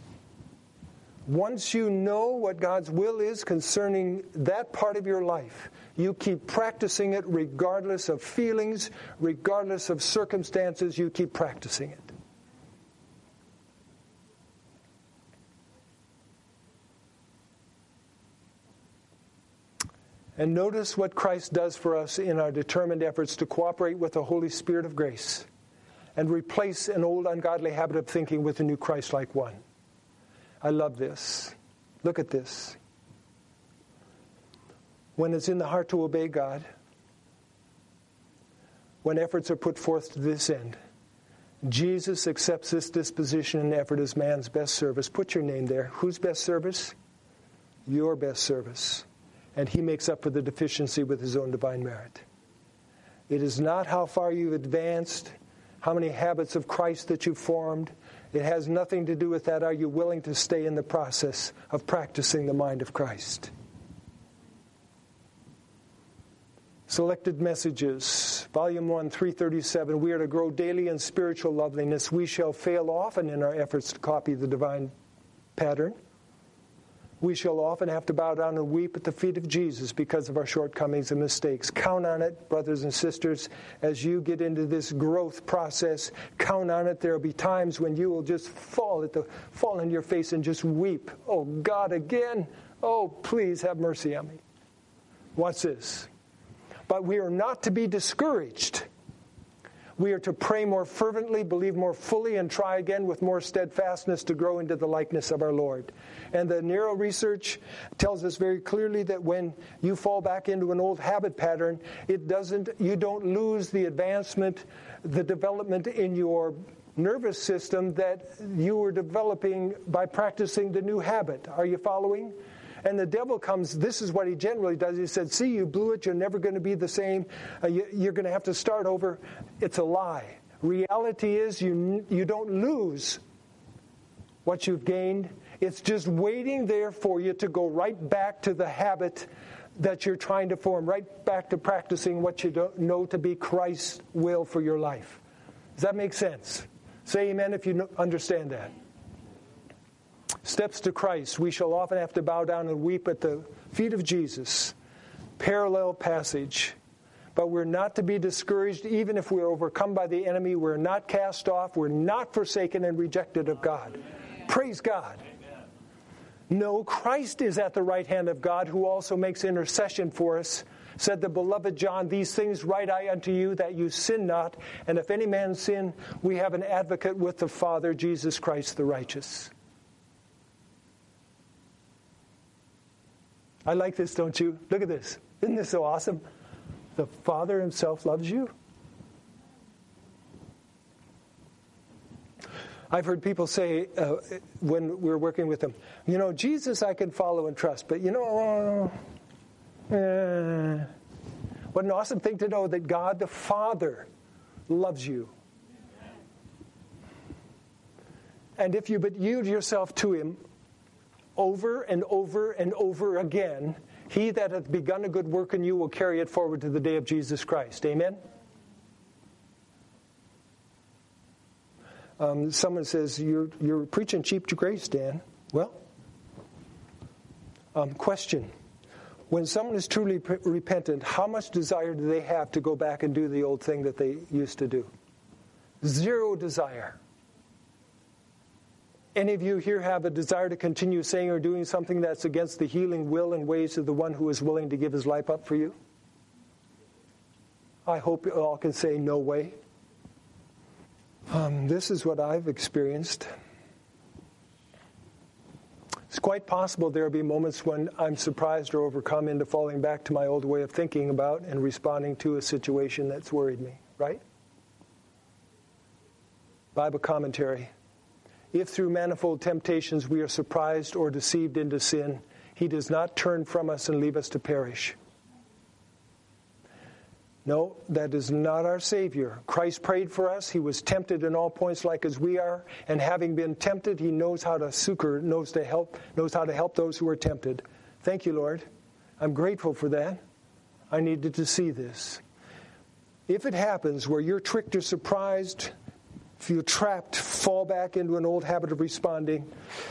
Once you know what God's will is concerning that part of your life, you keep practicing it regardless of feelings, regardless of circumstances, you keep practicing it. And notice what Christ does for us in our determined efforts to cooperate with the Holy Spirit of grace and replace an old ungodly habit of thinking with a new Christ-like one. I love this. Look at this. When it's in the heart to obey God, when efforts are put forth to this end, Jesus accepts this disposition and effort as man's best service. Put your name there. Whose best service? Your best service. And He makes up for the deficiency with His own divine merit. It is not how far you've advanced, how many habits of Christ that you've formed. It has nothing to do with that. Are you willing to stay in the process of practicing the mind of Christ? Selected Messages, Volume one, three thirty-seven. We are to grow daily in spiritual loveliness. We shall fail often in our efforts to copy the divine pattern. We shall often have to bow down and weep at the feet of Jesus because of our shortcomings and mistakes. Count on it, brothers and sisters, as you get into this growth process. Count on it. There will be times when you will just fall at the fall on your face and just weep. Oh, God, again? Oh, please have mercy on me. Watch this. But we are not to be discouraged. We are to pray more fervently, believe more fully, and try again with more steadfastness to grow into the likeness of our Lord. And the narrow research tells us very clearly that when you fall back into an old habit pattern, it doesn't, you don't lose the advancement, the development in your nervous system that you were developing by practicing the new habit. Are you following? And the devil comes, this is what he generally does. He said, see, you blew it. You're never going to be the same. Uh, you, you're going to have to start over. It's a lie. Reality is you you don't lose what you've gained. It's just waiting there for you to go right back to the habit that you're trying to form, right back to practicing what you don't know to be Christ's will for your life. Does that make sense? Say amen if you understand that. Steps to Christ. We shall often have to bow down and weep at the feet of Jesus parallel passage. But we're not to be discouraged even if we're overcome by the enemy. We're not cast off. We're not forsaken and rejected of God. Amen. Praise God. Amen. No, Christ is at the right hand of God, who also makes intercession for us. Said the beloved John, these things write I unto you, that you sin not. And if any man sin, we have an advocate with the Father, Jesus Christ the righteous. I like this, don't you? Look at this. Isn't this so awesome? The Father himself loves you. I've heard people say uh, when we're working with them, you know, Jesus I can follow and trust, but you know, uh, what an awesome thing to know that God the Father loves you. And if you but yield yourself to him over and over and over again, he that hath begun a good work in you will carry it forward to the day of Jesus Christ. Amen? Um, someone says, you're, you're preaching cheap to grace, Dan. Well, um, question. When someone is truly p- repentant, how much desire do they have to go back and do the old thing that they used to do? Zero desire. Any of you here have a desire to continue saying or doing something that's against the healing will and ways of the one who is willing to give his life up for you? I hope you all can say no way. Um, this is what I've experienced. It's quite possible there will be moments when I'm surprised or overcome into falling back to my old way of thinking about and responding to a situation that's worried me, right? Bible commentary. If through manifold temptations we are surprised or deceived into sin, he does not turn from us and leave us to perish. No, that is not our Savior. Christ prayed for us. He was tempted in all points like as we are, and having been tempted, he knows how to succor, knows to help, knows how to help those who are tempted. Thank you, Lord. I'm grateful for that. I needed to see this. If it happens where you're tricked or surprised, feel trapped, fall back into an old habit of responding,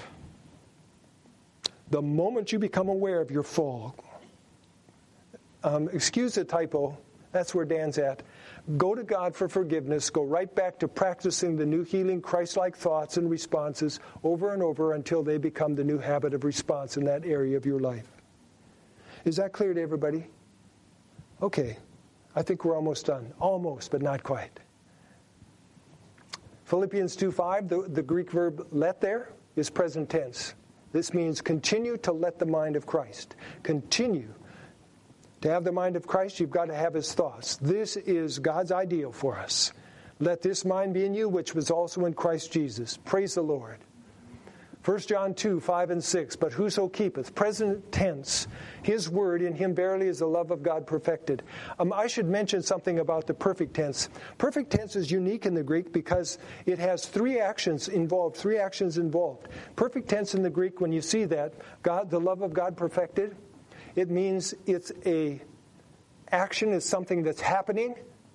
the moment you become aware of your fall, um, excuse the typo, that's where Dan's at, go to God for forgiveness, go right back to practicing the new healing Christ-like thoughts and responses over and over until they become the new habit of response in that area of your life. Is that clear to everybody? Okay, I think we're almost done. Almost, but not quite. Philippians two five, the, the Greek verb let there is present tense. This means continue to let the mind of Christ. Continue. To have the mind of Christ, you've got to have his thoughts. This is God's ideal for us. Let this mind be in you, which was also in Christ Jesus. Praise the Lord. First John two, five and six, but whoso keepeth, present tense, his word, in him verily is the love of God perfected. Um, I should mention something about the perfect tense. Perfect tense is unique in the Greek because it has three actions involved, three actions involved. Perfect tense in the Greek, when you see that, God, the love of God perfected, it means it's a action is something that's happening.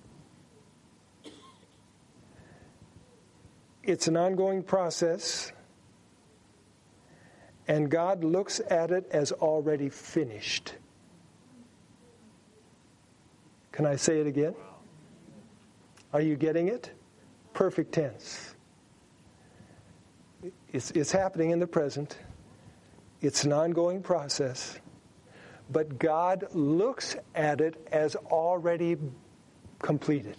It's an ongoing process. And God looks at it as already finished. Can I say it again? Are you getting it? Perfect tense. It's, it's happening in the present. It's an ongoing process. But God looks at it as already completed.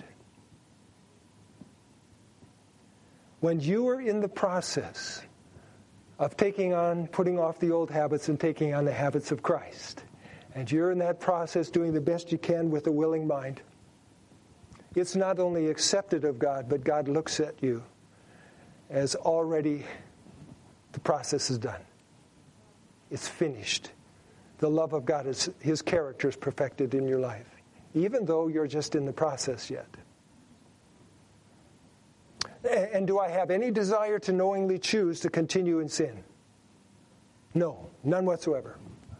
When you are in the process of taking on, putting off the old habits and taking on the habits of Christ, and you're in that process doing the best you can with a willing mind, it's not only accepted of God, but God looks at you as already the process is done. It's finished. The love of God, is his character is perfected in your life, even though you're just in the process yet. And do I have any desire to knowingly choose to continue in sin? No, none whatsoever.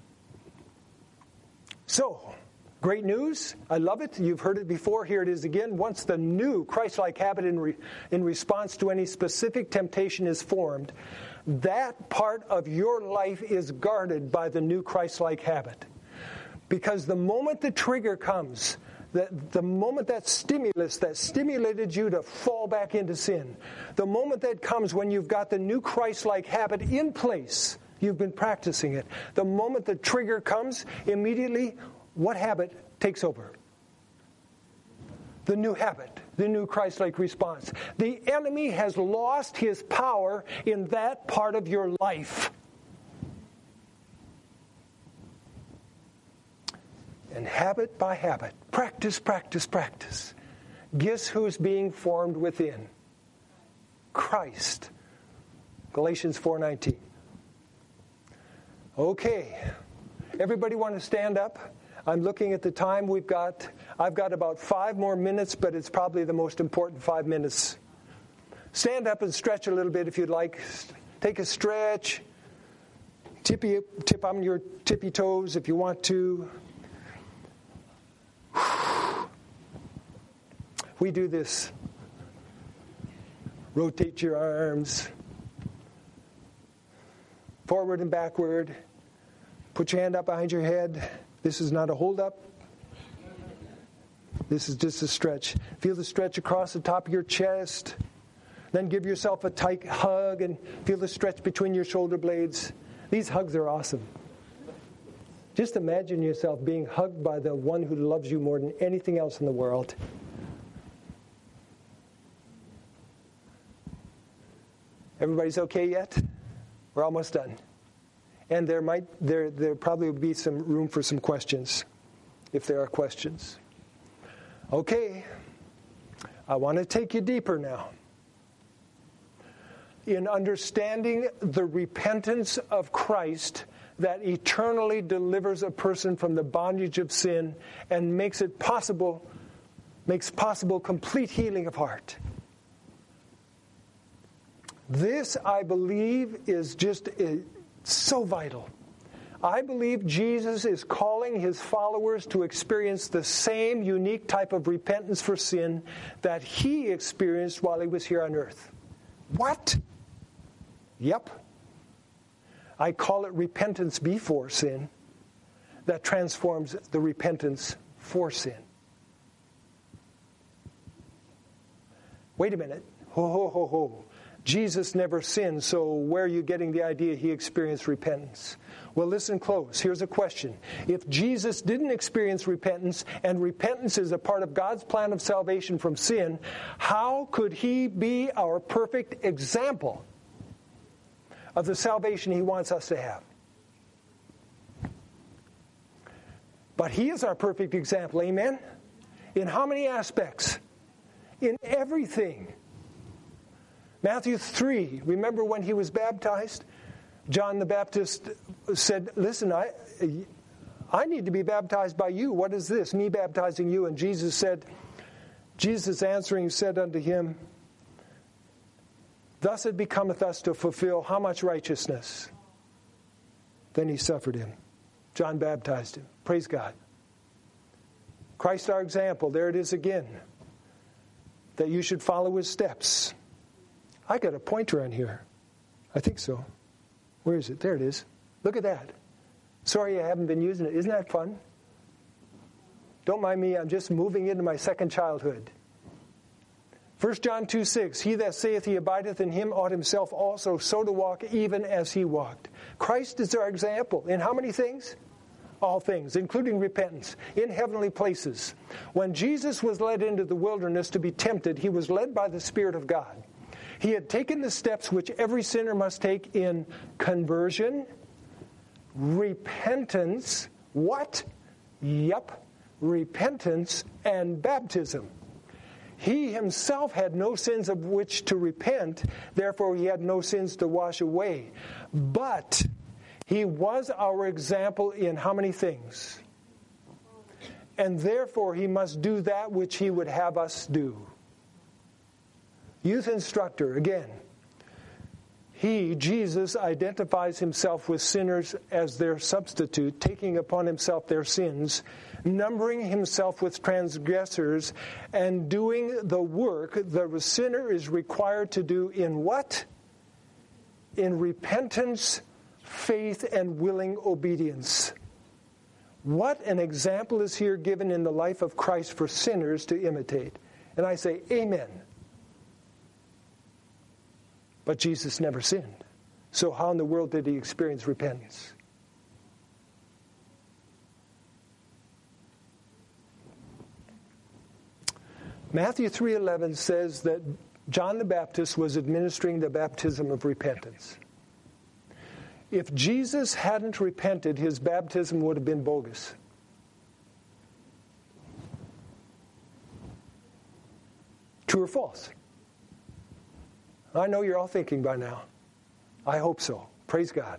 So, great news. I love it. You've heard it before. Here it is again. Once the new Christ-like habit in, re- in response to any specific temptation is formed, that part of your life is guarded by the new Christ-like habit. Because the moment the trigger comes, that the moment that stimulus that stimulated you to fall back into sin, the moment that comes when you've got the new Christ-like habit in place, you've been practicing it, the moment the trigger comes, immediately, what habit takes over? The new habit, the new Christ-like response. The enemy has lost his power in that part of your life. And habit by habit, practice, practice, practice. Guess who's being formed within? Christ. Galatians four nineteen. Okay. Everybody want to stand up? I'm looking at the time we've got. I've got about five more minutes, but it's probably the most important five minutes. Stand up and stretch a little bit if you'd like. Take a stretch. Tippy, tip on your tippy toes if you want to. We do this. Rotate your arms. Forward and backward. Put your hand up behind your head. This is not a hold up. This is just a stretch. Feel the stretch across the top of your chest. Then give yourself a tight hug and feel the stretch between your shoulder blades. These hugs are awesome. Just imagine yourself being hugged by the one who loves you more than anything else in the world. Everybody's okay yet? We're almost done. And there might there there probably will be some room for some questions, if there are questions. Okay. I want to take you deeper now. In understanding the repentance of Christ that eternally delivers a person from the bondage of sin and makes it possible, makes possible complete healing of heart. This, I believe, is just uh, so vital. I believe Jesus is calling his followers to experience the same unique type of repentance for sin that he experienced while he was here on earth. What? Yep. I call it repentance before sin that transforms the repentance for sin. Wait a minute. Ho, ho, ho, ho. Jesus never sinned, so where are you getting the idea he experienced repentance? Well, listen close. Here's a question. If Jesus didn't experience repentance, and repentance is a part of God's plan of salvation from sin, how could he be our perfect example of the salvation he wants us to have? But he is our perfect example, amen? In how many aspects? In everything. Matthew three, remember when he was baptized? John the Baptist said, listen, I I need to be baptized by you. What is this, me baptizing you? And Jesus said, Jesus answering said unto him, thus it becometh us to fulfill how much righteousness? Then he suffered him. John baptized him. Praise God. Christ our example, there it is again. That you should follow his steps. I got a pointer on here. I think so. Where is it? There it is. Look at that. Sorry I haven't been using it. Isn't that fun? Don't mind me. I'm just moving into my second childhood. First John two six, he that saith he abideth in him ought himself also so to walk even as he walked. Christ is our example. In how many things? All things, including repentance, in heavenly places. When Jesus was led into the wilderness to be tempted, he was led by the Spirit of God. He had taken the steps which every sinner must take in conversion, repentance, what? Yep, repentance and baptism. He himself had no sins of which to repent, therefore he had no sins to wash away. But he was our example in how many things? And therefore he must do that which he would have us do. Youth instructor, again. He, Jesus, identifies himself with sinners as their substitute, taking upon himself their sins, numbering himself with transgressors, and doing the work the sinner is required to do in what? In repentance, faith, and willing obedience. What an example is here given in the life of Christ for sinners to imitate. And I say, amen. But Jesus never sinned. So how in the world did he experience repentance? Matthew three eleven says that John the Baptist was administering the baptism of repentance. If Jesus hadn't repented, his baptism would have been bogus. True or false? I know you're all thinking by now. I hope so. Praise God.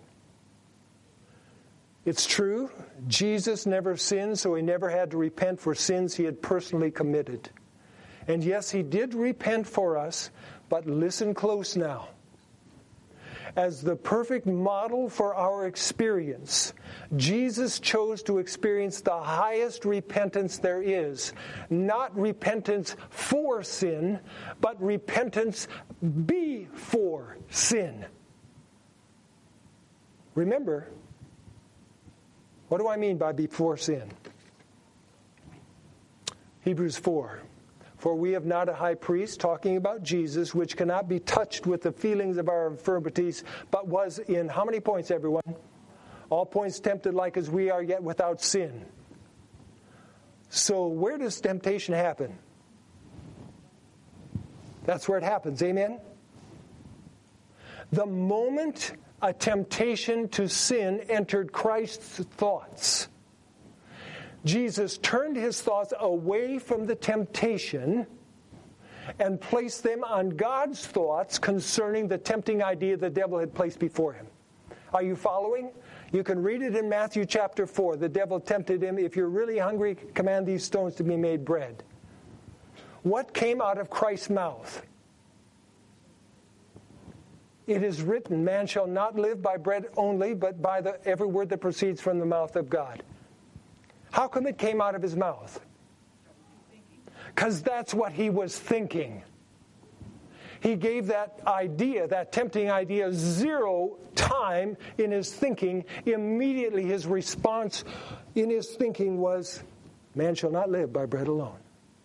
It's true. Jesus never sinned, so he never had to repent for sins he had personally committed. And yes, he did repent for us, but listen close now. As the perfect model for our experience, Jesus chose to experience the highest repentance there is. Not repentance for sin, but repentance before sin. Remember, what do I mean by before sin? Hebrews four. For we have not a high priest, talking about Jesus, which cannot be touched with the feelings of our infirmities, but was in how many points, everyone? All points tempted like as we are, yet without sin. So where does temptation happen? That's where it happens, amen? The moment a temptation to sin entered Christ's thoughts, Jesus turned his thoughts away from the temptation and placed them on God's thoughts concerning the tempting idea the devil had placed before him. Are you following? You can read it in Matthew chapter four. The devil tempted him, if you're really hungry, command these stones to be made bread. What came out of Christ's mouth? It is written, man shall not live by bread only, but by the every word that proceeds from the mouth of God. How come it came out of his mouth? Because that's what he was thinking. He gave that idea, that tempting idea, zero time in his thinking. Immediately his response in his thinking was, man shall not live by bread alone.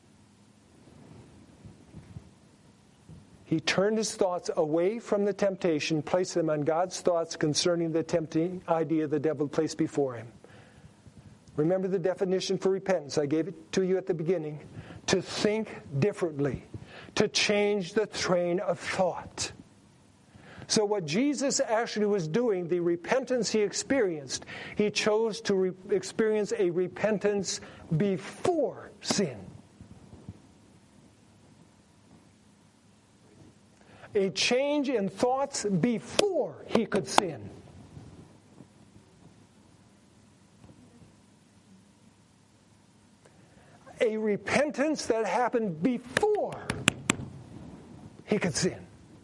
He turned his thoughts away from the temptation, placed them on God's thoughts concerning the tempting idea the devil placed before him. Remember the definition for repentance. I gave it to you at the beginning. To think differently. To change the train of thought. So what Jesus actually was doing, the repentance he experienced, he chose to re- experience a repentance before sin. A change in thoughts before he could sin. A repentance that happened before he could sin.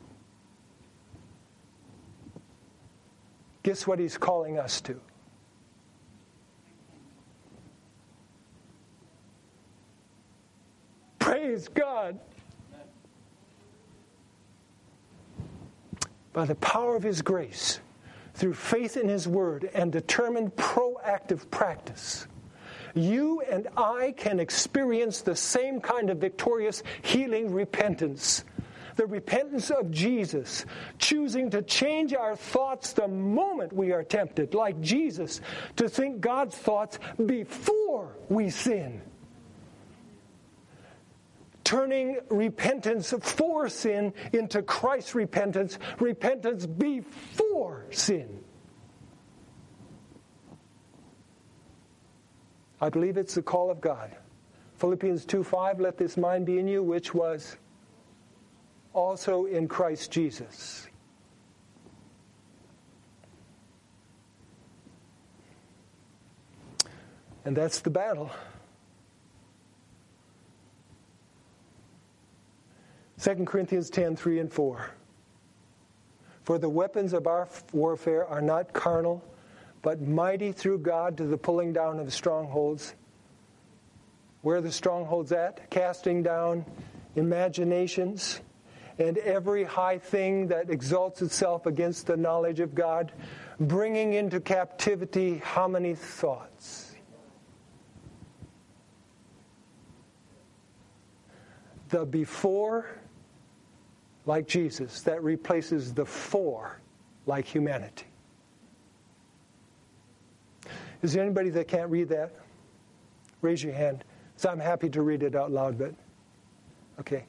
Guess what he's calling us to? Praise God. By the power of his grace, through faith in his word and determined proactive practice, you and I can experience the same kind of victorious healing repentance. The repentance of Jesus, choosing to change our thoughts the moment we are tempted, like Jesus, to think God's thoughts before we sin. Turning repentance for sin into Christ's repentance, repentance before sin. I believe it's the call of God. Philippians two five, let this mind be in you, which was also in Christ Jesus. And that's the battle. Second Corinthians ten, three and four. For the weapons of our warfare are not carnal, but mighty through God to the pulling down of strongholds. Where are the strongholds at? Casting down imaginations and every high thing that exalts itself against the knowledge of God, bringing into captivity how many thoughts? the before, like Jesus, that replaces the for, like humanity. Is there anybody that can't read that? Raise your hand. So I'm happy to read it out loud, but okay.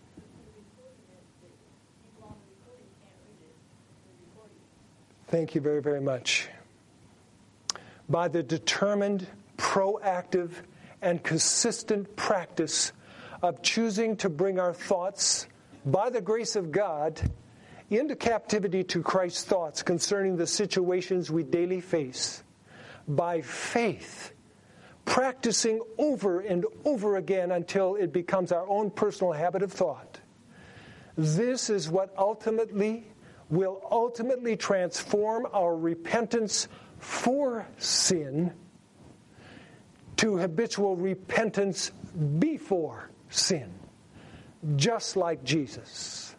Thank you very, very much. By the determined, proactive, and consistent practice of choosing to bring our thoughts, by the grace of God, into captivity to Christ's thoughts concerning the situations we daily face, by faith, practicing over and over again until it becomes our own personal habit of thought. This is what ultimately will ultimately transform our repentance for sin to habitual repentance before sin, just like Jesus.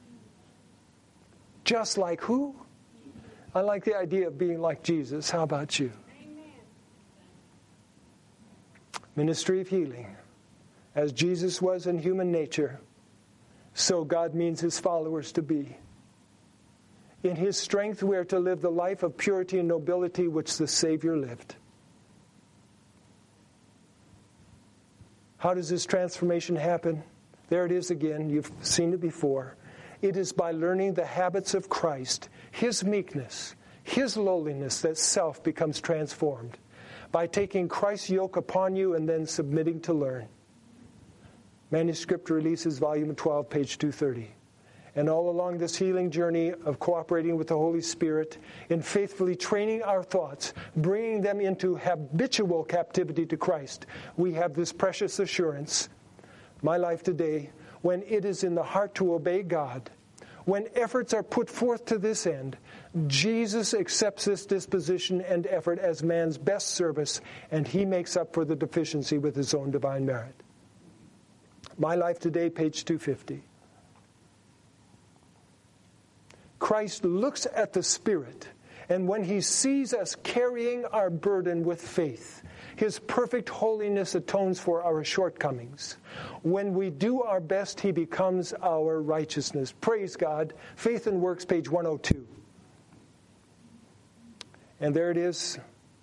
Just like who? I like the idea of being like Jesus. How about you? Ministry of healing. As Jesus was in human nature, so God means His followers to be. In His strength, we are to live the life of purity and nobility which the Savior lived. How does this transformation happen? There it is again. You've seen it before. It is by learning the habits of Christ, His meekness, His lowliness, that self becomes transformed. By taking Christ's yoke upon you and then submitting to learn. Manuscript Releases, Volume twelve, page two thirty. And all along this healing journey of cooperating with the Holy Spirit in faithfully training our thoughts, bringing them into habitual captivity to Christ, we have this precious assurance, my life today, when it is in the heart to obey God, when efforts are put forth to this end, Jesus accepts this disposition and effort as man's best service, and He makes up for the deficiency with His own divine merit. My Life Today, page two fifty. Christ looks at the Spirit, and when He sees us carrying our burden with faith, His perfect holiness atones for our shortcomings. When we do our best, He becomes our righteousness. Praise God. Faith and Works, page one oh two. And there it is.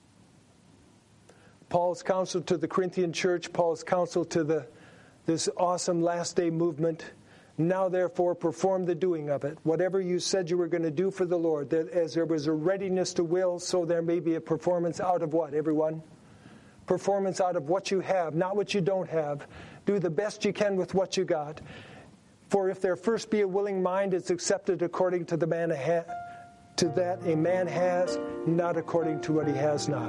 Paul's counsel to the Corinthian church, Paul's counsel to the this awesome last day movement. Now, therefore, perform the doing of it. Whatever you said you were going to do for the Lord, that as there was a readiness to will, so there may be a performance out of what, everyone? Performance out of what you have, not what you don't have. Do the best you can with what you got. For if there first be a willing mind, it's accepted according to the man ha- to that a man has, not according to what he has not.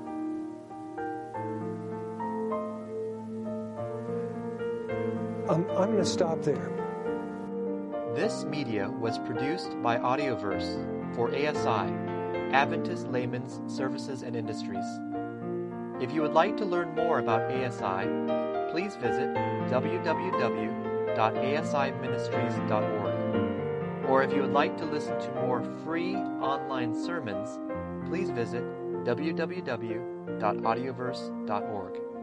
Um, I'm going to stop there. This media was produced by Audioverse for A S I, Adventist Layman's Services and Industries. If you would like to learn more about A S I, please visit w w w dot a s i ministries dot org. Or if you would like to listen to more free online sermons, please visit w w w dot audioverse dot org.